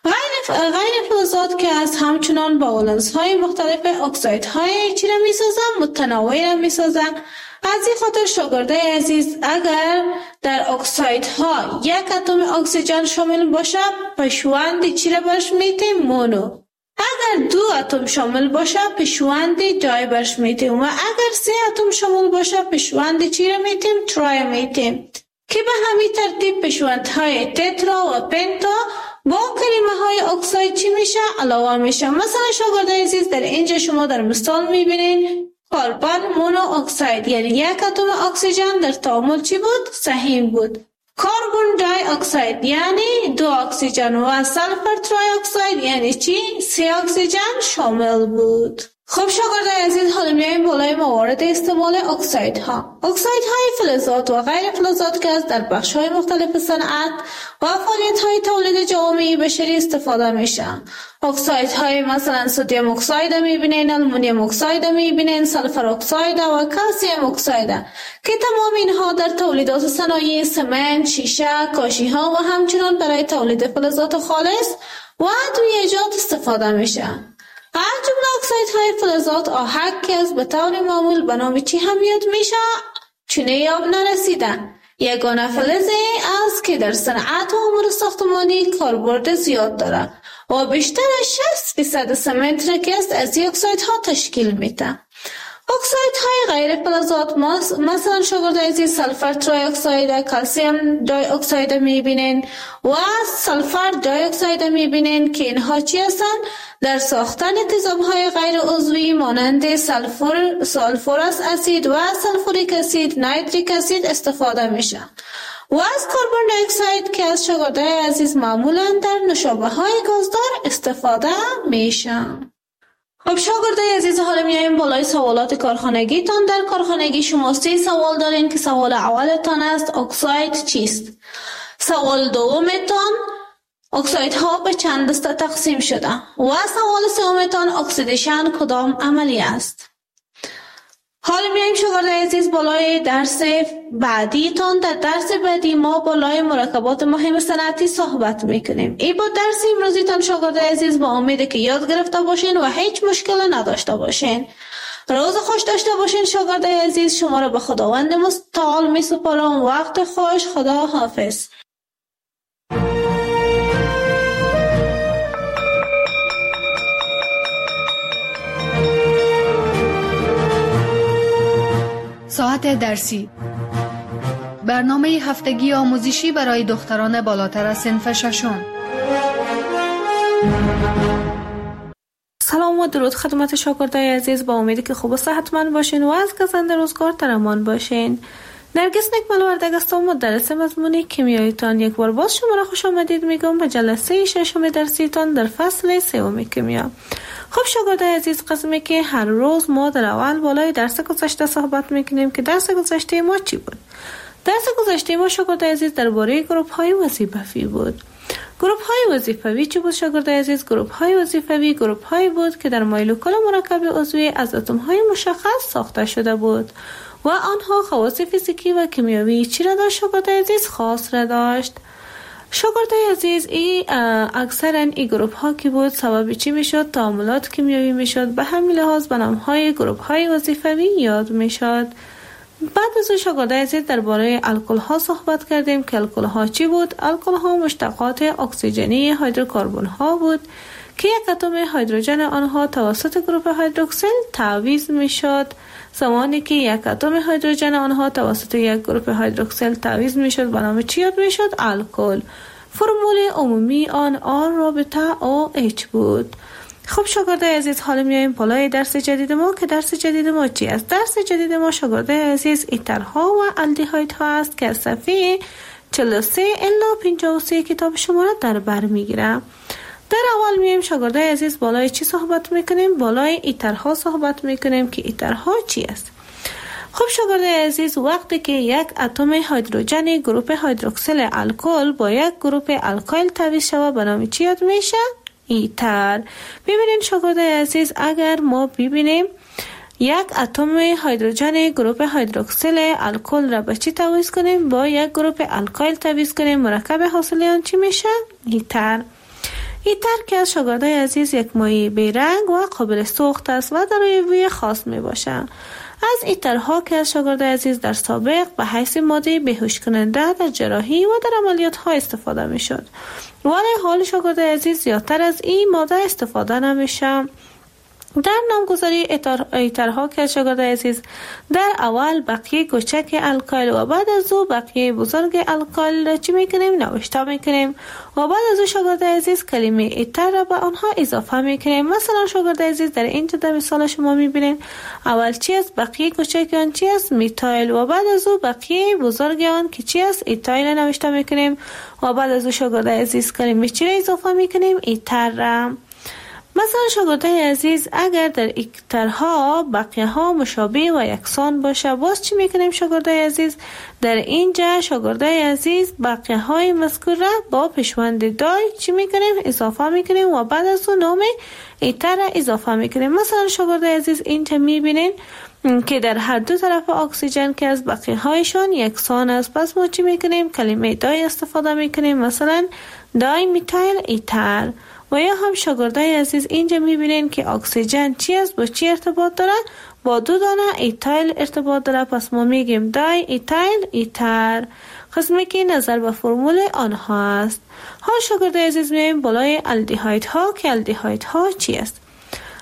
غیر غیر فلزات که از همچنان با ولانس های مختلف اکسایدهای چی را میسازن؟ متنوع را میسازن. از این خاطر شاگردای عزیز اگر در اکسایدها یک اتم اکسیژن شامل باشه پشوند چی را برش میتیم؟ مونو. اگر دو اتم شامل باشه پشوند دای برش میتیم و اگر سه اتم شامل باشه پشوند چی را میتیم؟ ترای میتیم که به همین ترتیب پشوندهای تترا و پنتا با کلمه های اکساید چی میشه؟ علاوه میشه. مثلا شاگردای عزیز در اینجا شما در مثال میبینین کربن مونو اکساید یعنی یک اتم اکسیژن در تعامل چی بود؟ سهیم بود. کربن دی اکساید یعنی دو اکسیژن و سلفر تری اکساید یعنی چی؟ سه اکسیژن شامل بود. خب شاگردای عزیز حالا میایم بالای موارد استعمال اکسایدها. اکسایدهای فلزات و غیر فلزات که از در بخش‌های مختلف صنعت و فعالیت‌های تولید جوامع بشری استفاده میشن. اکسایدهای مثلا سدیم اکساید میبینین، آلومینیوم اکساید میبینین، سلفر اکساید و کلسیم اکساید که تمام اینها در تولیدات صنایع سمنت، شیشه، کاشی‌ها و همچنین برای تولید فلزات خالص و ادویه‌جات استفاده میشن. از جمله اکسایدهای فلزات آهک که از به طور معمول به نام چی هم یاد میشه؟ چونه یاب نرسیدن. یگانه فلزی است که در صنعت و امور ساختمانی کاربرد زیاد داره و بیشتر از شصت درصد سمنت را که از این اکسایدها تشکیل میده. اکسایدهای غیر فلزات مثلا شاگرد عزیز سلفر تری اکساید، کلسیم دی اکساید میبینین و سلفر دی اکساید میبینین که اینها چی هستند؟ در ساختن تیزابهای غیر عضوی مانند سلفور، سلفورس اسید و سلفوریک اسید، نایتریک اسید استفاده میشن. و از کربن دی اکساید که از شاگردای عزیز معمولا در نوشابه های گازدار استفاده میشن. خب شاگردای عزیز، حالا میایم بالای سوالات کارخانگیتان. در کارخانگی شما سه سوال دارین که سوال اولتان است اکساید چیست؟ سوال دومتان اکسایدها به چند دسته تقسیم شده و سوال سومتان اکسیدیشن کدام عملی است؟ حالا میایم شاگردای عزیز بالای درس بعدیتان. در درس بعدی ما بالای مرکبات مهم صنعتی صحبت میکنیم. این با درس امروزیتان شاگردای عزیز با امید که یاد گرفته باشین و هیچ مشکل نداشته باشین. روز خوش داشته باشین شاگردای عزیز. شما را به خداوند متعال می سپارم. وقت خوش. خدا حافظ. ساعت درسی، برنامه هفتگی آموزشی برای دختران بالاتر از صنف ششم. سلام و درود خدمت شاگردای عزیز. با امیدی که خوب و صحتمند باشین و از گزند روزگار در امان باشین. نرگس نکمل وردگ هستم، مدرس مضمون کیمیاییتان. یک بار باز شما را خوش آمدید میگم به جلسه ششم درسیتان در فصل سوم کیمیا. خب شاگردای عزیز، قسمی که هر روز ما در اول بالای درس گذشته صحبت میکنیم که درس گذشته ما چی بود؟ درس گذشته ما شاگردای عزیز درباره گروپ های وظیفوی بود. گروپ های وظیفوی چی بود شاگردای عزیز؟ گروپ های وظیفوی گروپ هایی بود که در مولکول مرکب عضوی از اتم های مشخص ساخته شده بود و آنها خواص فیزیکی و کیمیایی چی را داشت شاگردای عزیز؟ خاص را داشت. شاگردای عزیز، ای اکثرا این گروپ ها کی بود؟ سبب چی میشد؟ تعاملات کیمیایی میشد. به همین لحاظ به نام های گروپ های وظیفوی یاد میشد. بعد از شاگردای عزیز درباره الکل ها صحبت کردیم که الکل ها چی بود؟ الکل ها مشتقات اکسیژنی هیدروکربن ها بود که یک اتم هیدروژن آنها توسط گروپ هیدروکسیل تعویض میشد. زمانی که یک اتم هیدروژن آنها توسط یک گروپ هیدروکسیل تعویض میشد به نام چی یاد میشد؟ الکل. فرمول عمومی آن آر رابطه او اچ بود. خب شاگردای عزیز، حالا میایم بالای درس جدید ما که درس جدید ما چی است؟ درس جدید ما شاگردای عزیز ایترها و الدیهایدها است که از صفحه چهل و سه الی پنجاه و سه کتاب شما را در بر میگیرم. در اول میایم شاگردای عزیز بالای چی صحبت میکنیم؟ بالای ایترها صحبت میکنیم که ایترها چی است؟ خب شاگردای عزیز، وقتی که یک اتم هیدروژن گروپ هیدروکسیل الکل با یک گروپ الکایل تعویض شود به نام چی یاد میشه؟ ایتر. ببینید شاگردای عزیز، اگر ما ببینیم یک اتم هیدروژن گروپ هیدروکسیل الکل را به چی تعویض کنیم؟ با یک گروپ الکایل تعویض کنیم، مرکب حاصل آن چی میشه؟ ایتر. ایتر که از شاگردای عزیز یک مایع بیرنگ و قابل سوخت است و دارای بوی خاص می باشه. از ایترها که از شاگردای عزیز در سابق به حیث ماده بیهوش کننده در جراحی و در عملیات ها استفاده می شد، ولی حال شاگردای عزیز زیادتر از این ماده استفاده نمیشه. در نامگذاری ایترها که شاگردای عزیز در اول بقیه کوچک الکایل و بعد از او بقیه بزرگ الکایل را چی میکنیم؟ نوشته میکنیم و بعد از او شاگردای عزیز کلمه ایتر را به آنها اضافه میکنیم. مثلا شاگردای عزیز در اینجا در مثال شما میبینید اول چی است؟ بقیه کوچک آن چی است؟ میتایل و بعد از او بقیه بزرگ آن که چی است؟ ایتایل نوشته میکنیم و بعد از او شاگردای عزیز کلمه چی را اضافه میکنیم؟ ایتر را. مثلا شاگردای عزیز اگر در ایترها بقیه ها مشابه و یکسان باشه باز چی میکنیم شاگردای عزیز؟ در اینجا شاگردای عزیز بقیه های مذکور را با پیشوند دای چی میکنیم؟ اضافه میکنیم و بعد از اون نام ایتر را اضافه میکنیم. مثلا شاگردای عزیز اینجا میبینیم که در هر دو طرف اکسیژن که از بقیه هایشان یکسان است، پس ما چی میکنیم؟ کلمه دای استفاده میکنیم، مثلا دای میتایل ایتر. و یا هم شاگردای عزیز اینجا میبینین که اکسیژن چی است؟ با چی ارتباط داره؟ با دو دانه ایتایل ارتباط داره، پس ما میگیم دای ایتایل ایتر، قسمی که نظر به فرمول آنها است. حال شاگردای عزیز میایم بالای الدیهایدها که الدیهایدها چی است؟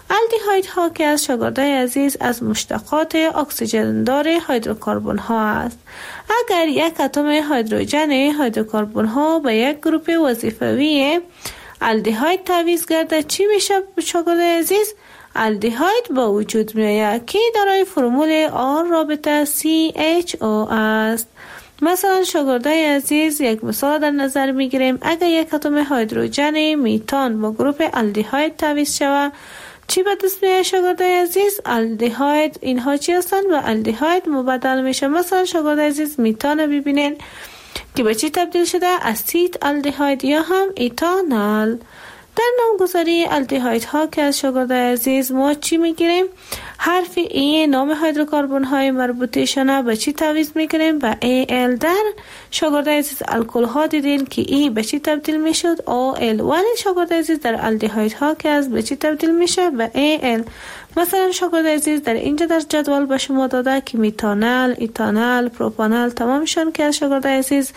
آلدهاید ها که از شاگردای عزیز از مشتقات اکسیژن دار هیدروکربن ها است. اگر یک اتم هیدروژن هیدروکربن ها به یک گروپ وظیفوی آلدهاید تعویض گردد چی میشه شاگردای عزیز؟ آلدهاید با وجود میآید که دارای فرمول آر رابطه سی اچ او است. مثلا شاگردای عزیز یک مثال در نظر میگیریم. اگر یک اتم هیدروژن میتان با گروپ آلدهاید تعویض شود چی به دست میاد شاگردای عزیز؟ آلدهاید. اینها چی هستند؟ و آلدهاید مبدل میشه. مثلا شاگردای عزیز میتان رو ببینین که به چی تبدیل شده؟ اسید آلدهاید یا هم ایتانال. در نامگذاری آلدهاید ها که از شاگردای عزیز ما چی میگیریم؟ حرف ای نام هیدروکربن های مربوطه شانه به چی تعویض میگیریم؟ به ای ال. در شاگردای عزیز الکل ها دیدین که ای به چی تبدیل میشد؟ او ال. ولی شاگردای عزیز در آلدهاید ها که از به چی تبدیل میشه؟ به ای ال. مثلا شاگردای عزیز در اینجا در جدول به شما داده که میتانال، ایتانال، پروپانال تمامشان که از شاگردای عزیز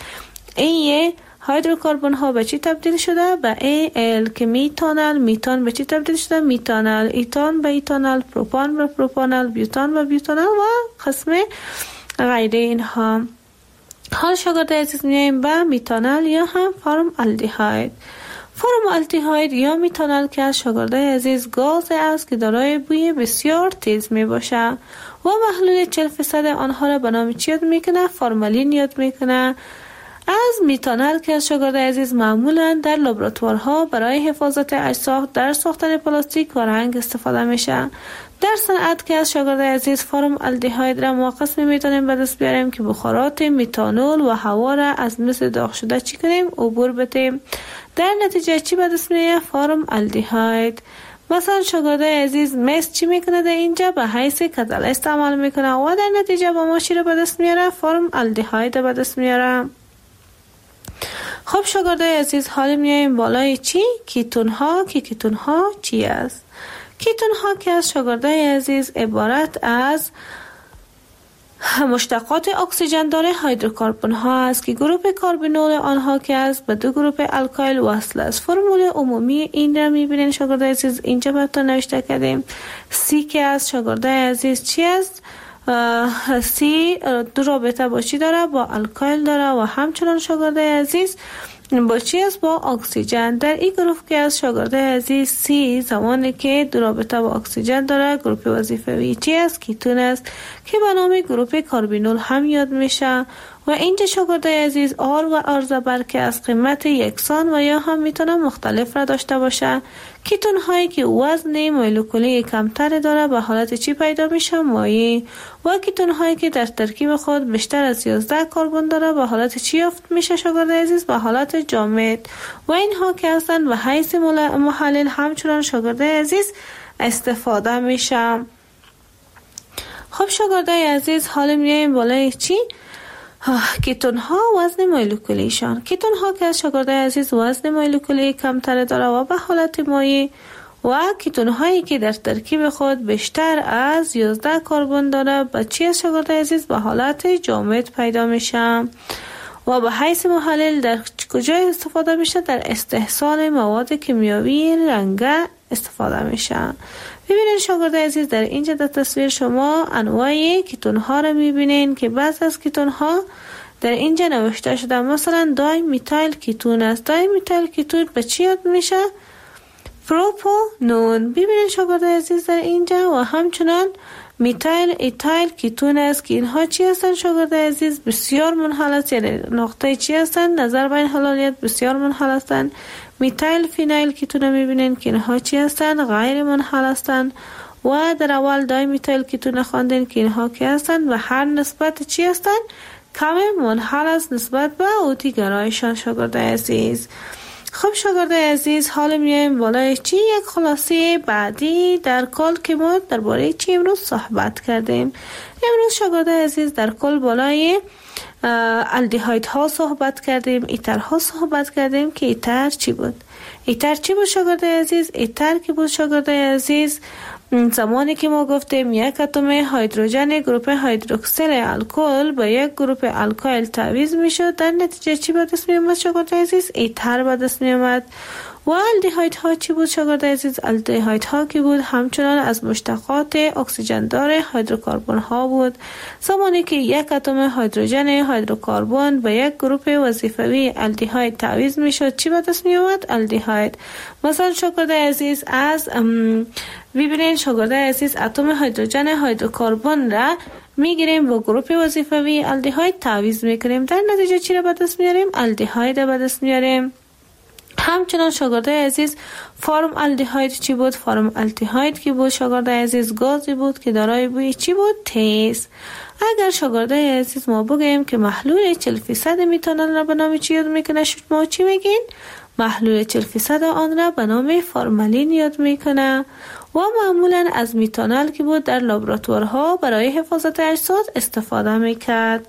ای هیدروکربن ها به چی تبدیل شده؟ به ای ال. که میتانال، میتان به چی تبدیل شده؟ میتانال، ایتان به ایتانال، پروپان به پروپانال، بیوتان به بیوتانال و قسم غیر اینها. حال شاگردای عزیز میایم به میتانال یا هم فرم آلدهاید. فرم آلدهاید یا میتانال که از شاگردای عزیز گاز است که دارای بوی بسیار تیز می باشه و محلول چهل درصد آنها را به نام چی یاد میکنه؟ فرمالین یاد میکنه. از میتانال که از شاگردای عزیز معمولا در لابراتوارها برای حفاظت اجزا در ساختن پلاستیک و رنگ استفاده میشه. در صنعت که از شاگردای عزیز فرم آلدهاید را ما قسمی میتونیم به دست بیاریم که بخارات میتانول و هوا را از مثل داغ شده چی کنیم؟ عبور بدیم. در نتیجه چی به دست میاد؟ فرم آلدهاید. مثلا شاگردای عزیز مس چی میکنه؟ در اینجا به حیث کتل استعمال میکنه و در نتیجه با ما چی را به دست میاره؟ فرم آلدهاید به دست میاره. خب شاگردای عزیز حالا میایم بالای چی؟ کیتون ها. که کیتون ها چی است؟ کیتون ها که از شاگردای عزیز عبارت از مشتقات اکسیژن داره هیدروکربن ها است که گروپ کاربنول آنها که از به دو گروپ الکایل وصل است. فرمول عمومی این را میبینین شاگردای عزیز اینجا براتون نوشته کردیم. سی که از شاگردای عزیز چی است؟ سی دو رابطه با چی داره؟ با الکایل داره و همچنان شاگردای عزیز با چی است؟ با اکسیژن. در این گروه که از شاگردای عزیز سی زمانی که دو رابطه با اکسیژن داره گروپ وظیفوی چی است؟ کیتون است که به نام گروپ کاربینول هم یاد میشه. و اینجا شاگردای عزیز آر و آر زبر که از قیمت یکسان و یا هم میتونه مختلف را داشته باشه. کیتون هایی که وزن مولکولی کمتر داره به حالت چی پیدا میشه؟ مایع. و کیتون هایی که در ترکیب خود بیشتر از یازده کربن داره به حالت چی یافت میشه شاگردای عزیز؟ به حالت جامد. و اینها که هستن به حیث محلل همچنان شاگردای عزیز استفاده میشه. خب شاگردای عزیز حالا میایم بالای چی؟ کیتون ها وزن مولکولیشان. کیتون ها که از شاگردای عزیز وزن مولکولی کمتر داره و به حالت مایع و کیتون هایی که در ترکیب خود بیشتر از یازده کربن داره به چی از شاگردای عزیز؟ به حالت جامد پیدا میشه. و به حیث محلل در کجا استفاده میشه؟ در استحصال مواد کیمیاوی رنگه استفاده میشه. ببینید شاگردای عزیز در اینجا در تصویر شما انواع کیتون ها رو میبینین که بعض از کیتون ها در اینجا نوشته شده. مثلا دای میتایل کیتون است. دای میتایل کیتون به چی یاد میشه؟ پروپانون. ببینید شاگردای عزیز در اینجا و همچنان میتایل ایتایل کیتون است که اینها چی هستن شاگردای عزیز؟ بسیار منحل است. یعنی نقطه چی هستن؟ نظر بین حلالیت بسیار منحل هستن. میتایل فینایل کیتون رو میبینین که اینها چی هستن؟ غیر منحل هستن. و در اول دای میتایل کیتون خواندین که اینها کی هستن و هر نسبت چی هستن؟ کم منحل است نسبت به اوتی گرایشان شاگردای عزیز. خب شاگردای عزیز حالا میایم بالای چی؟ یک خلاصه بعدی در کل که ما درباره چی امروز صحبت کردیم. امروز شاگردای عزیز در کل بالای آلدهاید ها صحبت کردیم، ایتر ها صحبت کردیم که ایتر چی بود؟ ایتر چی بود شاگردای عزیز؟ ایتر که بود شاگردای عزیز زمانی که ما گفتیم یک اتم هیدروژن گروپ هیدروکسیل الکل با یک گروپ الکایل تعویض میشد در نتیجه چی به دست می اومد شاگردای عزیز؟ ایتر به دست می اومد. و الدهاید ها چی بود شاگرد عزیز؟ الدهاید ها که بود همچنان از مشتقات اکسیژن دار هیدروکربن ها بود. زمانی که یک اتم هیدروژن هیدروکربن به یک گروپ وظیفوی الدهاید تعویض می شد چی به دست می آمد؟ الدهاید. مثلا شاگرد عزیز از ببینید شاگرد عزیز اتم هیدروژن هیدروکربن را میگیریم با گروپ وظیفوی الدهاید تعویض میکنیم، در نتیجه چی را به دست میاریم؟ الدهاید به دست میاریم. همچنان شاگرد عزیز فرم الدهاید چی بود؟ فرم الدهاید که بود شاگرد عزیز گازی بود که دارای بوی چی بود؟ تیز. اگر شاگرد عزیز ما بگیم که محلول چهل فیصد میتانل را به نام چی یاد میکنه، شما چی میگین؟ محلول چهل فیصد آن را به نام فرمالین یاد میکنه و معمولا از میتانل که بود در لابراتوارها برای حفاظت اجساد استفاده میکرد.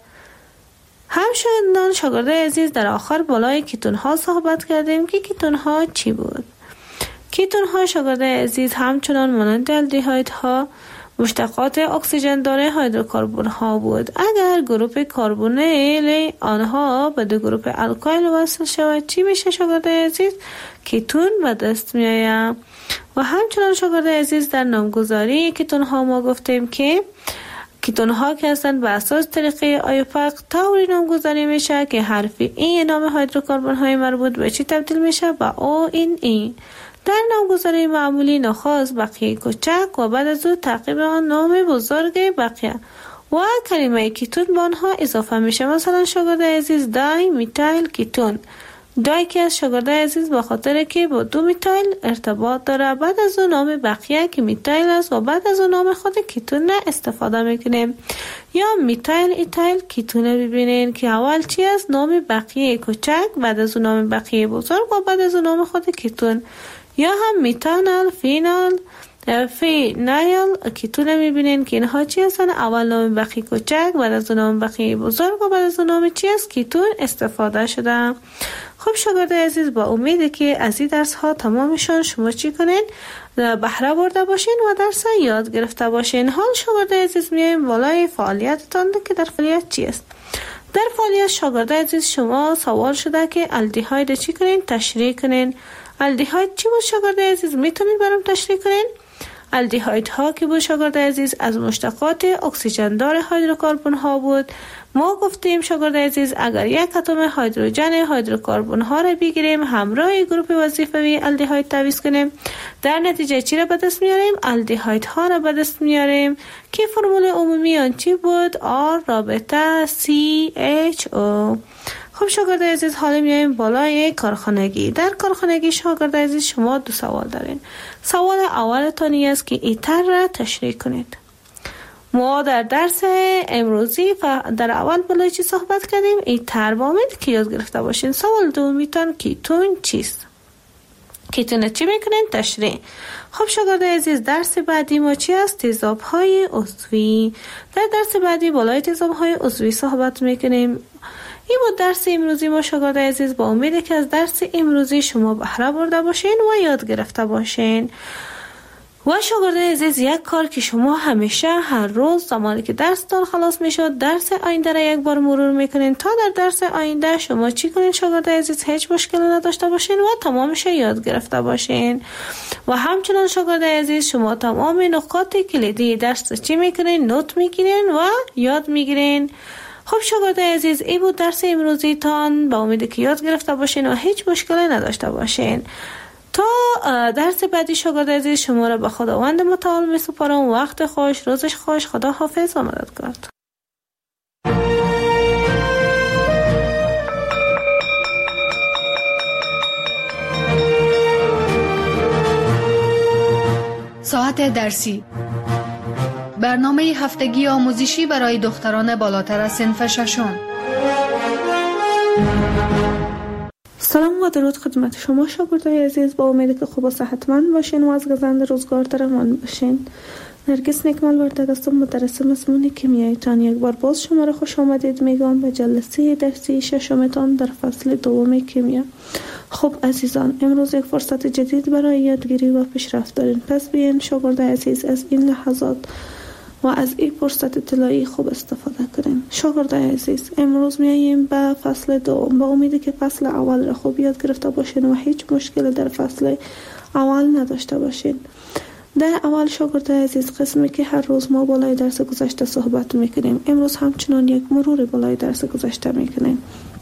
همچنان شاگرد عزیز در آخر بالای کیتون ها صحبت کردیم که کیتون ها چی بود؟ کیتون ها شاگرد عزیز همچنان مانند الدهاید ها مشتقات اکسیژن دار هیدروکربن ها بود. اگر گروپ کربونیل آنها به دو گروپ الکایل وصل شود چی میشه شاگرد عزیز؟ کیتون به دست می آید. و همچنان شاگرد عزیز در نامگذاری کیتون ها ما گفتیم که کیتون ها که هستند به اساس طریقه آیوپاک طوری نامگذاری میشه که حرف ای نام هیدروکربن های مربوط به چی تبدیل میشه؟ به او این ای. در نامگذاری معمولی نخست بقیه کوچک و بعد از او تعقیب آن نام بزرگ بقیه و کلمه کیتون به آنها اضافه میشه. مثلا شاگرد عزیز دای میتایل کیتون، دای که از شاگرد عزیز به خاطر که با دو میتایل ارتباط داره، بعد از اون نام بقیه که میتایل است و بعد از اون نام خود کیتون استفاده میکنیم. یا میتایل ایتایل کیتون ببینین که اول چی است؟ نام بقیه کوچک، بعد از اون نام بقیه بزرگ و بعد از اون نام خود کیتون. یا هم میتانال فینال فینایل کیتون میبینین که اینها چی هستن؟ اول نام بقیه کوچک، بعد از اون نام بقیه بزرگ و بعد از اون نام چی است؟ کیتون استفاده شده. خب شاگرد عزیز با امیده که از این درس ها تمامشان شما چی کنین؟ بهره برده باشین و درس یاد گرفته باشین. حال شاگرد عزیز میایم بالای فعالیتتان که در فعالیت چی است؟ در فعالیت شاگرد عزیز شما سوال شده که الدهاید چی کنین؟ تشریح کنین. الدهاید چی بود شاگرد عزیز؟ میتونید برام تشریح کنین؟ الدهاید ها که بود شاگرد عزیز از مشتقات اکسیژن دار هیدروکربن ها بود. ما گفتیم شاگرد عزیز اگر یک اتم هیدروژن هیدروکربن ها را بگیریم همراه گروپ وظیفوی الدهاید تعویض کنیم، در نتیجه چی را به دست میاریم؟ الدهاید ها را به دست میاریم که فرمول عمومی آن چی بود؟ آر رابطه سی اچ او. خب شاگرد عزیز حالا میایم بالای کارخانگی. در کارخانگی شاگرد عزیز شما دو سوال دارین. سوال اولتانی است که ایتر را تشریح کنید. ما در درس امروزی در اول بالای چی صحبت کردیم؟ ایتر با امید که یاد گرفته باشین. سوال دومیتان کیتون چیست؟ کیتون چی میکنین؟ تشریح. خب شاگرد عزیز درس بعدی ما چی است؟ تیزاب های عضوی. در درس بعدی بالای تیزاب های عضوی صحبت میکنیم. این بود درس امروزی ما شاگرد عزیز. با امید که از درس امروزی شما بهره برده باشین و یاد گرفته باشین. و شاگرد عزیز یک کار که شما همیشه هر روز زمانی که درستان خلاص میشد درس آینده را یک بار مرور میکنین تا در درس آینده شما چی کنین شاگرد عزیز؟ هیچ مشکلی نداشته باشین و تمامش یاد گرفته باشین. و همچنان شاگرد عزیز شما تمام نکات کلیدی درس چی میکنین؟ نوت میگیرین و یاد میگیرین. خب شاگرد عزیز این بود درس امروزی تان. با امید که یاد گرفته باشین و هیچ مشکلی نداشته باشین. تا درس بعدی شاگرد عزیز شما را به خداوند متعال می سپارم. وقت خوش، روزش خوش، خدا حافظ و مددگار. ساعت درسی، برنامه هفتگی آموزشی برای دختران بالاتر از صنف ششم. سلام و درود خدمت شما شاگردای عزیز. با امید که خوب و صحتمند باشین و از گزند روزگار در امان باشین. نرگس نکمل وردگ هستم، مدرس مضمون کیمیایتان. یک بار باز شما را خوش آمدید میگم به جلسه درسی ششمتان در فصل دوم کیمیا. خب عزیزان، امروز یک فرصت جدید برای یادگیری و پیشرفت دارین. پس بیاین شاگردای عزیز از این لحظات و از این فرصت طلایی خوب استفاده کنیم. شاگردای عزیز، امروز میاییم به فصل دوم، با امیدی که فصل اول را خوب یاد گرفته باشین و هیچ مشکل در فصل اول نداشته باشین. در اول شاگردای عزیز، قسمی که هر روز ما بالای درس گذشته صحبت میکنیم، امروز همچنان یک مرور بالای درس گذشته میکنیم.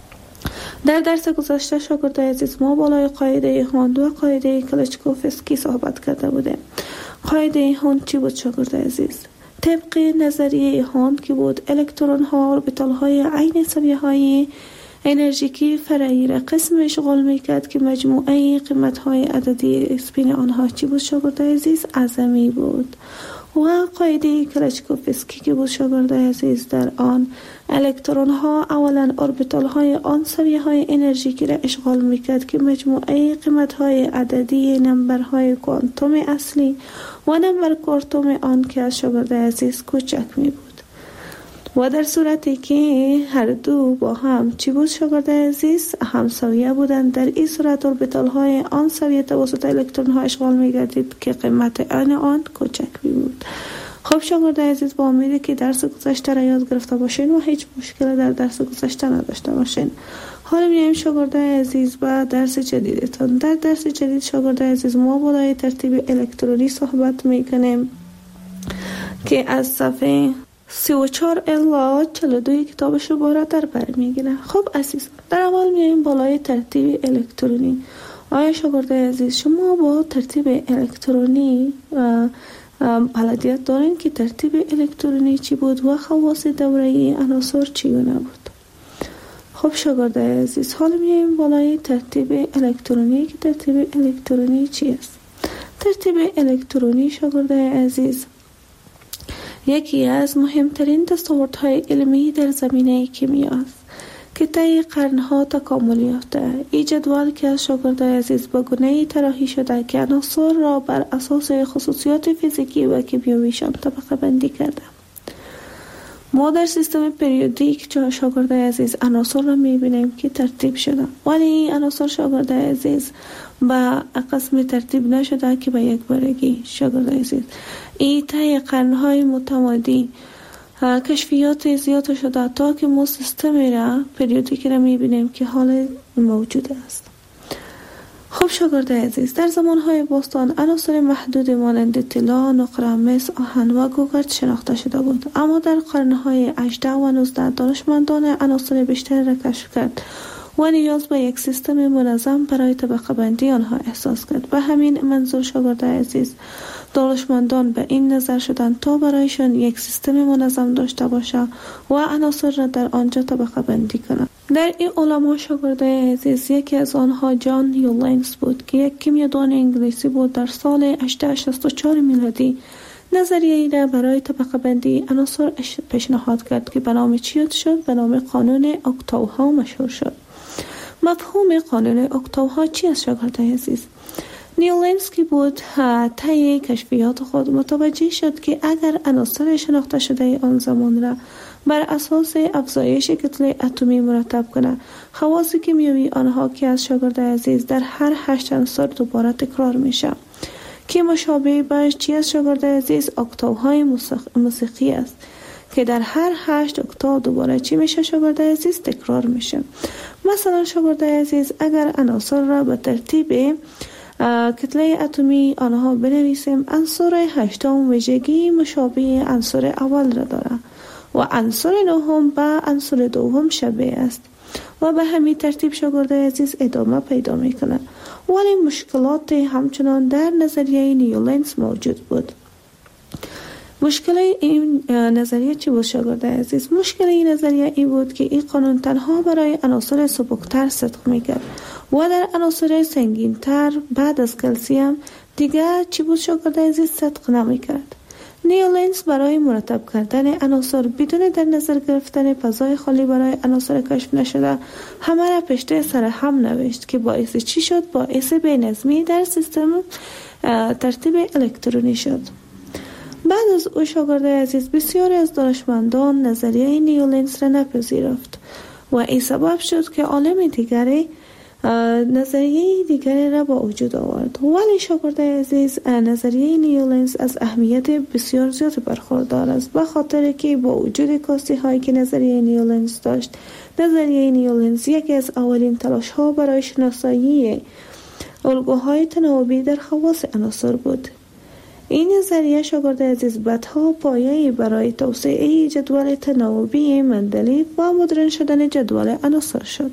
در درس گذشته شاگردای عزیز، ما بالای قاعده هوند و قاعده کلچکوفسکی صحبت کرده بودیم. قاعده هوند چی بود شاگردای عزیز؟ طبق نظریه هوند که بود، الکترون ها و اوربیتال های عین سویه های انرژیکی فرعی را قسم اشغال میکرد که مجموعه قیمت های عددی اسپین آنها چی بود شاگردای عزیز؟ عظمی بود. و قاعده کلچکوفسکی که بود شاگردای عزیز، در آن الکترون ها اولا اوربیتال های آن سویه های انرژیکی را اشغال میکرد که مجموعه قیمت های عددی نمبر های کوانتوم اصلی و نمبر کوانتوم آن که از شاگردای عزیز کوچک می بود. و در صورتی که هر دو با هم چی بود شاگردای عزیز؟ همسویه بودند، در این صورت اوربیتال های آن سویه توسط الکترون ها اشغال می گردید که قیمت آن آن کوچک می بود. خب شاگردای عزیز، با امیدی که درس گذشته را یاد گرفته باشین و هیچ مشکل در درس گذشته نداشته باشین. حالا میایم شاگردای عزیز به درس جدیدتان. در درس جدید شاگردای عزیز، ما بالای ترتیب الکترونی صحبت میکنیم که از صفحه سی و چهار الی چهل و دو کتابش رو باره در بر میگیره. خب عزیز، در اول میایم بالای ترتیب الکترونی. آیا شاگردای عزیز، شما با ترتیب الکترونی بلدیت دارین که ترتیب الکترونی چی بود و خواص دوره‌ای عناصر چگونه بود؟ خب شاگردای عزیز، حالا میایم بالای ترتیب الکترونی که ترتیب الکترونی چی است؟ ترتیب الکترونی شاگردای عزیز یکی از مهمترین دستاوردهای علمی در زمینه کیمیا است که طی قرنها تکامل یافته. این جدول که از شاگردای عزیز به گونه‌ای طراحی شده که عناصر را بر اساس خصوصیات فیزیکی و کیمیاییشان طبقه بندی کرده. ما در سیستم پریودیک چه شاگردای عزیز عناصر را می‌بینیم که ترتیب شده، ولی این عناصر شاگردای عزیز با قسم ترتیب نشده که به یک بارگی. شاگردای عزیز، این طی قرن‌های متمادی کشفیات زیاد شده تا که ما سیستم را پریودیک را می‌بینیم که حال موجود است. خب شاگردای عزیز، در زمانهای باستان عناصر محدود مانند طلا، نقره، مس، آهن و گوگرد شناخته شده بود، اما در قرنهای هجده و نوزده دانشمندان عناصر بیشتر را کشف کرد و نیاز به یک سیستم منظم برای طبقه بندی آنها احساس کرد. به همین منظور شاگردای عزیز، دانشمندان به این نظر شدند تا برایشان یک سیستم منظم داشته باشه و عناصر را در آنجا طبقه بندی کنند. در این علما شاگردای عزیز، یکی از آنها جان نیولنز بود که یک کیمیادان انگلیسی بود. در سال هزار و هشتصد و شصت و چهار میلادی نظریه ای را برای طبقه بندی عناصر پیشنهاد کرد که به نام چی شد؟ به نام قانون اکتاوها مشهور شد. مفهوم قانون اکتاوها چی است شاگردای عزیز؟ نیولنز که بود طی کشفیات خود متوجه شد که اگر عناصر شناخته شده آن زمان را بر اساس افزایش کتله اتمی مرتب کنه، خواص کیمیایی آنها که از شاگردای عزیز در هر هشت عنصر دوباره تکرار میشه که مشابه بهش چی از شاگردای عزیز؟ اکتاوهای موسیقی است که در هر هشت اکتاو دوباره چی میشه شاگردای عزیز؟ تکرار میشه. مثلا شاگردای عزیز، اگر عناصر را به ترتیب کتله اتمی آنها بنویسیم، عنصر هشتم ویژگی مشابه عنصر اول را داره و عنصر نهم به عنصر دوم شبیه است و به همین ترتیب شاگردای عزیز ادامه پیدا میکنه. ولی مشکلات همچنان در نظریه نیولنز موجود بود. مشکل این نظریه چی بود شاگردای عزیز؟ مشکل این نظریه ای بود که این قانون تنها برای عناصر سبکتر صدق میکرد و در عناصر سنگینتر بعد از کلسیم دیگر چی بود شاگردای عزیز؟ صدق نمیکرد. نیولنز برای مرتب کردن عناصر بدون در نظر گرفتن فضای خالی برای عناصر کشف نشده همه را پشت سر هم نوشت که باعث چی شد؟ باعث بی‌نظمی در سیستم ترتیب الکترونی شد. بعد از او شاگردای عزیز بسیاری از دانشمندان نظریه نیولنز را نپذیرفت و این سبب شد که عالم دیگری نظریه دیگری را با وجود آورد. ولی شاگرد عزیز نظریه نیولنز از اهمیت بسیار زیاد برخوردار است، به خاطر که با وجود کاستی هایی که نظریه نیولنز داشت، نظریه نیولنز یکی از اولین تلاش ها برای شناسایی الگوهای تناوبی در خواص عناصر بود. این نظریه شاگرد عزیز بعدها پایه‌ای برای توسعه جدول تناوبی مندلیف و مدرن شدن جدول عناصر شد.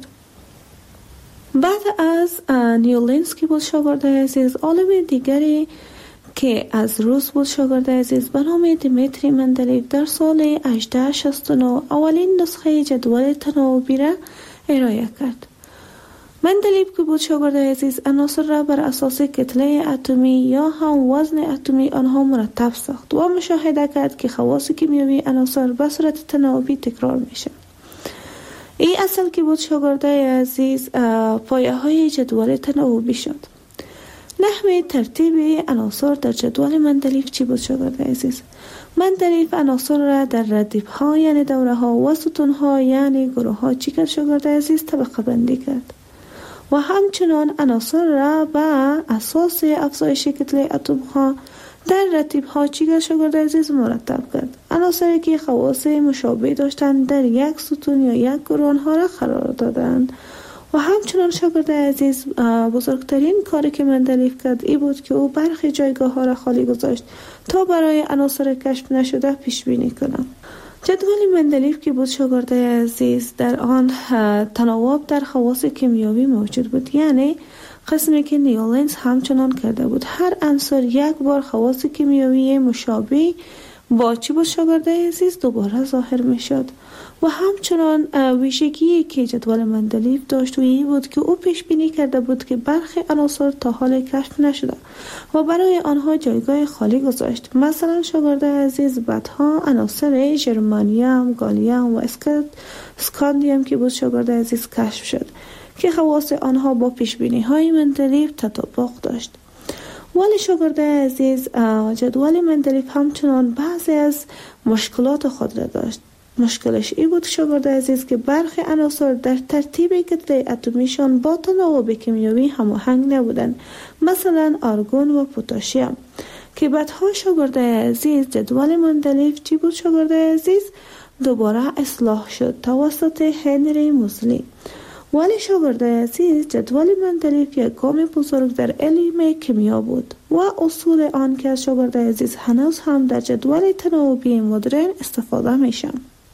بعد از نیولنز که بود شاگرد عزیز، عالم دیگری که از روس بود شاگرد عزیز به نام دیمیتری مندلیف در سال هجده شصت و نه اولین نسخه جدول تناوبی را ارائه کرد. مندلیف که بود شاگرد عزیز عناصر را بر اساس کتله اتمی یا هم وزن اتمی آنها مرتب ساخت و مشاهده کرد که خواص کیمیایی عناصر به صورت تناوبی تکرار میشه. این اصل که بود شاگرد عزیز پایه های جدول تناوبی شد. نحوه ترتیب عناصر در جدول مندلیف چی بود شاگرد عزیز؟ مندلیف عناصر را در ردیف ها یعنی دوره ها و ستون ها یعنی گروه ها چی کرد شاگرد عزیز؟ طبقه بندی کرد و همچنان عناصر را به اساس افزایش کتله اتم ها در رتیب ها چی کرد شاگرد عزیز؟ مرتب کرد. عناصری که خواص مشابه داشتند در یک ستون یا یک گروه آنها را قرار دادند. و همچنان شاگرد عزیز بزرگترین کاری که مندلیف کرد ای بود که او برخی جایگاه ها را خالی گذاشت تا برای عناصر کشف نشده پیش بینی کنند. جدول مندلیف که بود شاگرد عزیز در آن تناوب در خواص کیمیایی موجود بود، یعنی قسمی که نیولنز همچنان کرده بود. هر عنصر یک بار خواص کیمیایی مشابه با چی بود شاگرد عزیز دوباره ظاهر می شد. و همچنان ویژگی که جدول مندلیف داشت و این بود که او پیش بینی کرده بود که برخی عناصر تا حال کشف نشده و برای آنها جایگاه خالی گذاشت. مثلا شاگرد عزیز بعدها عناصر ژرمانیوم، گالیوم و اسکاندیوم که بود شاگرد عزیز کشف شد که خواص آنها با پیش بینی های مندلیف تطابق داشت. ولی شاگرد عزیز جدول مندلیف همچنان بعضی از مشکلات خود را داشت. مشکلش ای بود شاگرد عزیز که برخی عناصر در ترتیب کتله اتمیشان با تناوب کیمیایی هماهنگ نبودند، مثلا آرگون و پتاسیم که بعدها شاگرد عزیز جدول مندلیف چی بود شاگرد عزیز دوباره اصلاح شد توسط هنری موزلی. ولی شاگرد عزیز جدول مندلیف یک گام بزرگ در علم کیمیا بود و اصول آن که از شاگرد عزیز هنوز هم در جدول تناوبی مدرن استفاده میشن.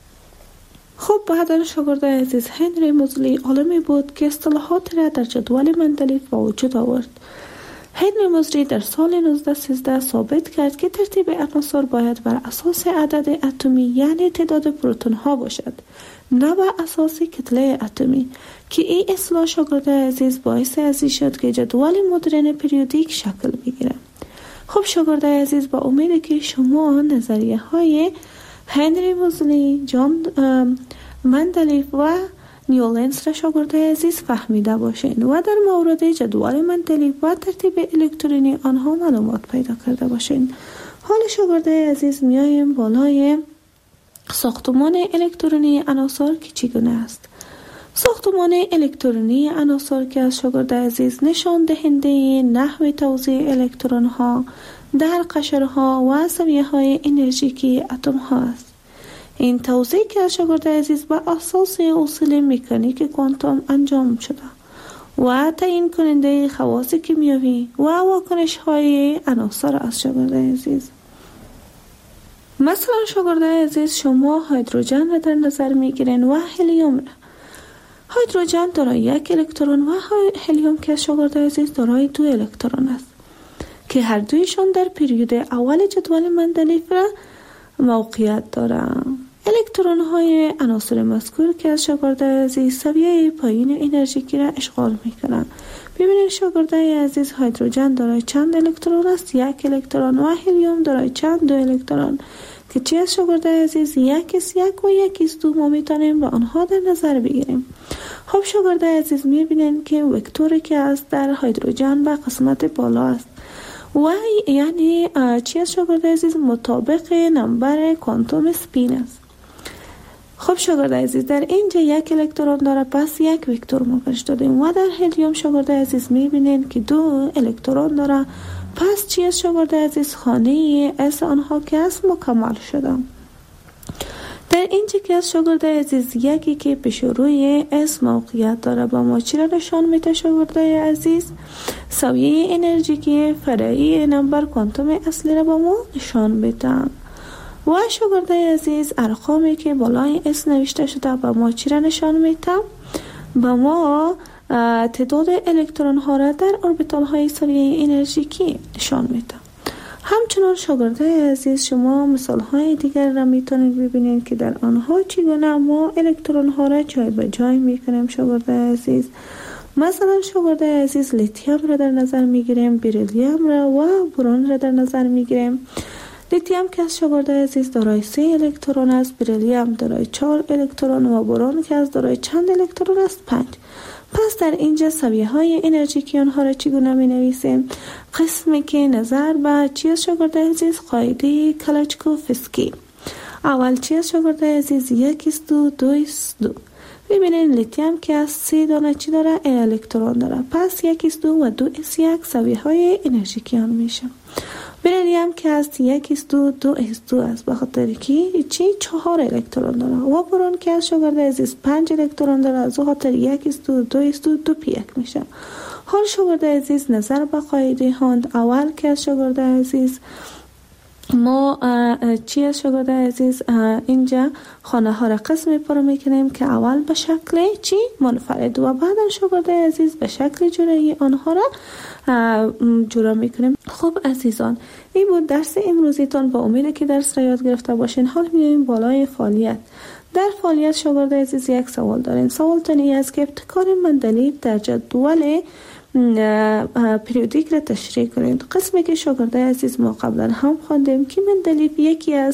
خب بعد شاگرد عزیز هنری موزلی عالمی بود که اصطلاحات را در جدول مندلیف با وجود آورد. هنری موزلی در سال نوزده سیزده ثابت کرد که ترتیب عناصر باید بر اساس عدد اتمی یعنی تعداد پروتون ها باشد، نه بر اساس کتله اتمی، که این اصلاح شاگرد عزیز باعث ازی شد که جدول مدرن پریودیک شکل بگیره. خب شاگرد عزیز با امید که شما نظریه های هنری موزلی، جان مندلیف و نیولنز را شاگرد عزیز فهمیده باشین و در مورد جدول مندلیف و ترتیب الکترونی آنها معلومات پیدا کرده باشین. حال شاگرد عزیز میایم بالای ساختمان الکترونی عناصر که چگونه است. ساختمان الکترونی عناصر که از شاگرد عزیز نشان دهنده نحو توزیع الکترون ها در قشرها و سویه های انرژیکی اتم ها است. این توزیع که از شاگرد عزیز بر اساس اصول مکانیک کوانتوم انجام شده و تعیین کننده خواص کیمیایی و واکنش های عناصر از شاگرد عزیز. مثلا شاگرد عزیز شما هیدروژن را در نظر میگیرین و هلیوم را. هیدروژن دارای یک الکترون و هلیوم که شاگرد عزیز دارای دو الکترون است که هر دویشان در پریود اول جدول مندلیف را موقعیت دارند. الکترون های عناصر مذکور که از شاگرد عزیز سویه پایین انرژیکی را اشغال میکنند. ببینید شاگرد عزیز هیدروژن دارای چند الکترون است؟ یک الکترون. و هلیوم دارای چند؟ دو الکترون که چی از شاگرد عزیز یک از یک و یک از دو ما میتونیم به آنها در نظر بگیریم. خب شاگرد عزیز میبینید که وکتوری که از در هیدروژن به قسمت بالا است و یعنی چی از شاگرد عزیز مطابق نمبر کوانتوم سپین است. خب شاگرد عزیز، در اینجا یک الکترون داره، پس یک وکتور ما برش دادیم. و در هلیوم شاگرد عزیز میبینین که دو الکترون داره، پس چی است شاگرد عزیز؟ خانه اس آنها که است مکمل شده. در اینجا که از شاگرد عزیز یکی که پیش روی اس موقعیت داره با ما چی را نشان میده شاگرد عزیز؟ سویه انرژیکی فرعی نمبر کوانتوم اصلی را با ما نشان میده. و شاگرد عزیز ارقامی که بالای اس نوشته شده با ما چی را نشان میده؟ با ما تعداد الکترون ها را در اوربیتال های سویه انرژیکی نشان میده. همچنان شاگرد عزیز شما مثال های دیگر را میتونید ببینید که در آنها چگونه ما الکترون ها را جای به جای میکنیم شاگرد عزیز. مثلا شاگرد عزیز لیتیوم را در نظر میگیریم، بریلیوم را و برون را در نظر میگیریم. لیتیوم که از شاگرد عزیز دارای سه الکترون است، بریلیوم دارای چهار الکترون و برون که از دارای چند الکترون است؟ پنج. پس در اینجا سویه های انرژیکی آنها را چگونه می نویسیم؟ قسمی که نظر به چی است شاگرد عزیز؟ قاعده کلاچکوفسکی. اول چی است شاگرد عزیز؟ یک است دو، دو است دو. ببینید لیتیوم که از سه دانه چی داره؟ الکترون داره، پس یک است دو و دو است یک سویه های انرژیکی آن میشه. بریلیوم که از یک است دو، دو است دو است، به خاطر که چی؟ چهار الکترون داره. و برون که از شاگرد عزیز پنج الکترون داره، از خاطر یک است دو، دو است دو، دو پی یک میشه. حال شاگرد عزیز نظر به قاعده هاند اول که از شاگرد عزیز ما چی از شاگرد عزیز اینجا خانه ها را قسم پر میکنیم که اول به شکل چی؟ منفرد و بعد شاگرد عزیز به شکل جوری آنها را جورا میکنیم. خب عزیزان، این بود درس امروزیتان. با امید که درس را یاد گرفته باشین. حال می‌بینیم بالای فعالیت. در فعالیت شاگرد عزیز یک سوال دارین. سوال تانی است که ابتکار مندلیف در جدول پریودیک را تشریح کنید. قسمی که شاگرد عزیز ما قبلا هم خواندیم که مندلیف یکی از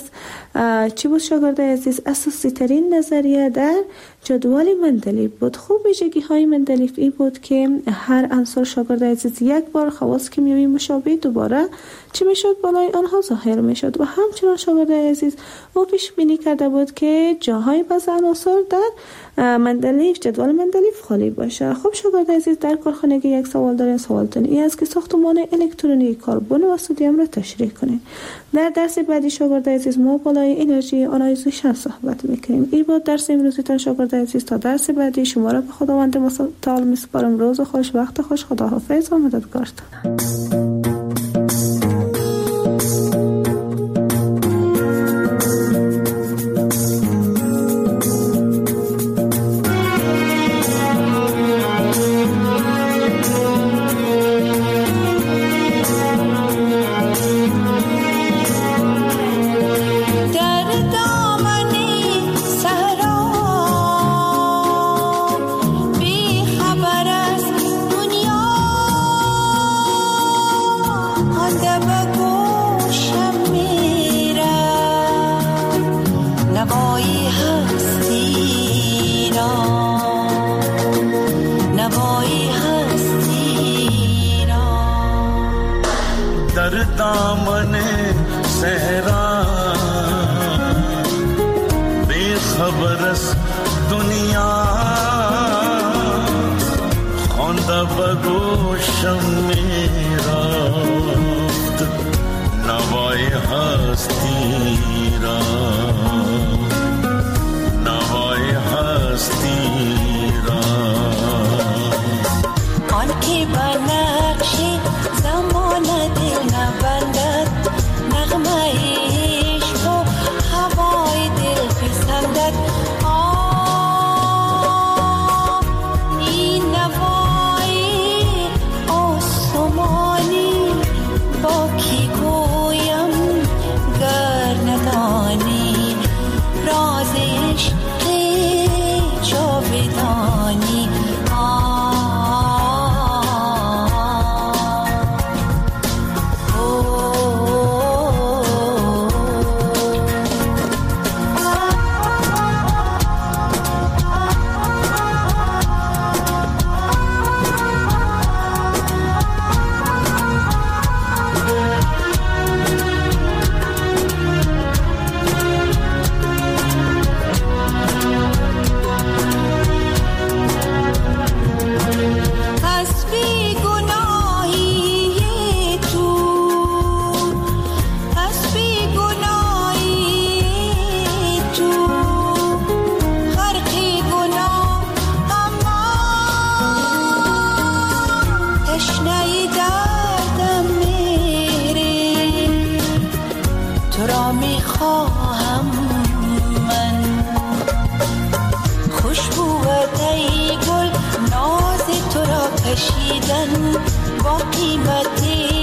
چی بود شاگرد عزیز؟ اساسی ترین نظریه در جدول مندلیف بود. خوب ویژگی های مندلیف ای بود که هر عنصر شاگرد عزیز یک بار خواص کیمیایی مشابه دوباره چی میشد؟ بالای آنها ظاهر میشد. و همچنان شاگرد عزیز او پیش بینی کرده بود که جاهای بعض عناصر در مندلیف جدول مندلیف خالی باشه. خب شاگرد عزیز در کارخانگی یک سوال دارین. سوالتون این است که ساختمان الکترونی کربن و سدیم را تشریح کنید. در درس بعدی شاگرد عزیز ما بالای انرژی آنایزیشن صحبت میکنیم. این بود درس امروزیتان شاگرد عزیز. تا درس بعدی شما را به خداوند متعال میسپارم. روز خوش، وقت خوش، خداحافظ و مددگارتان. با کی گویم گر ندانی بخشیدن با قیمتی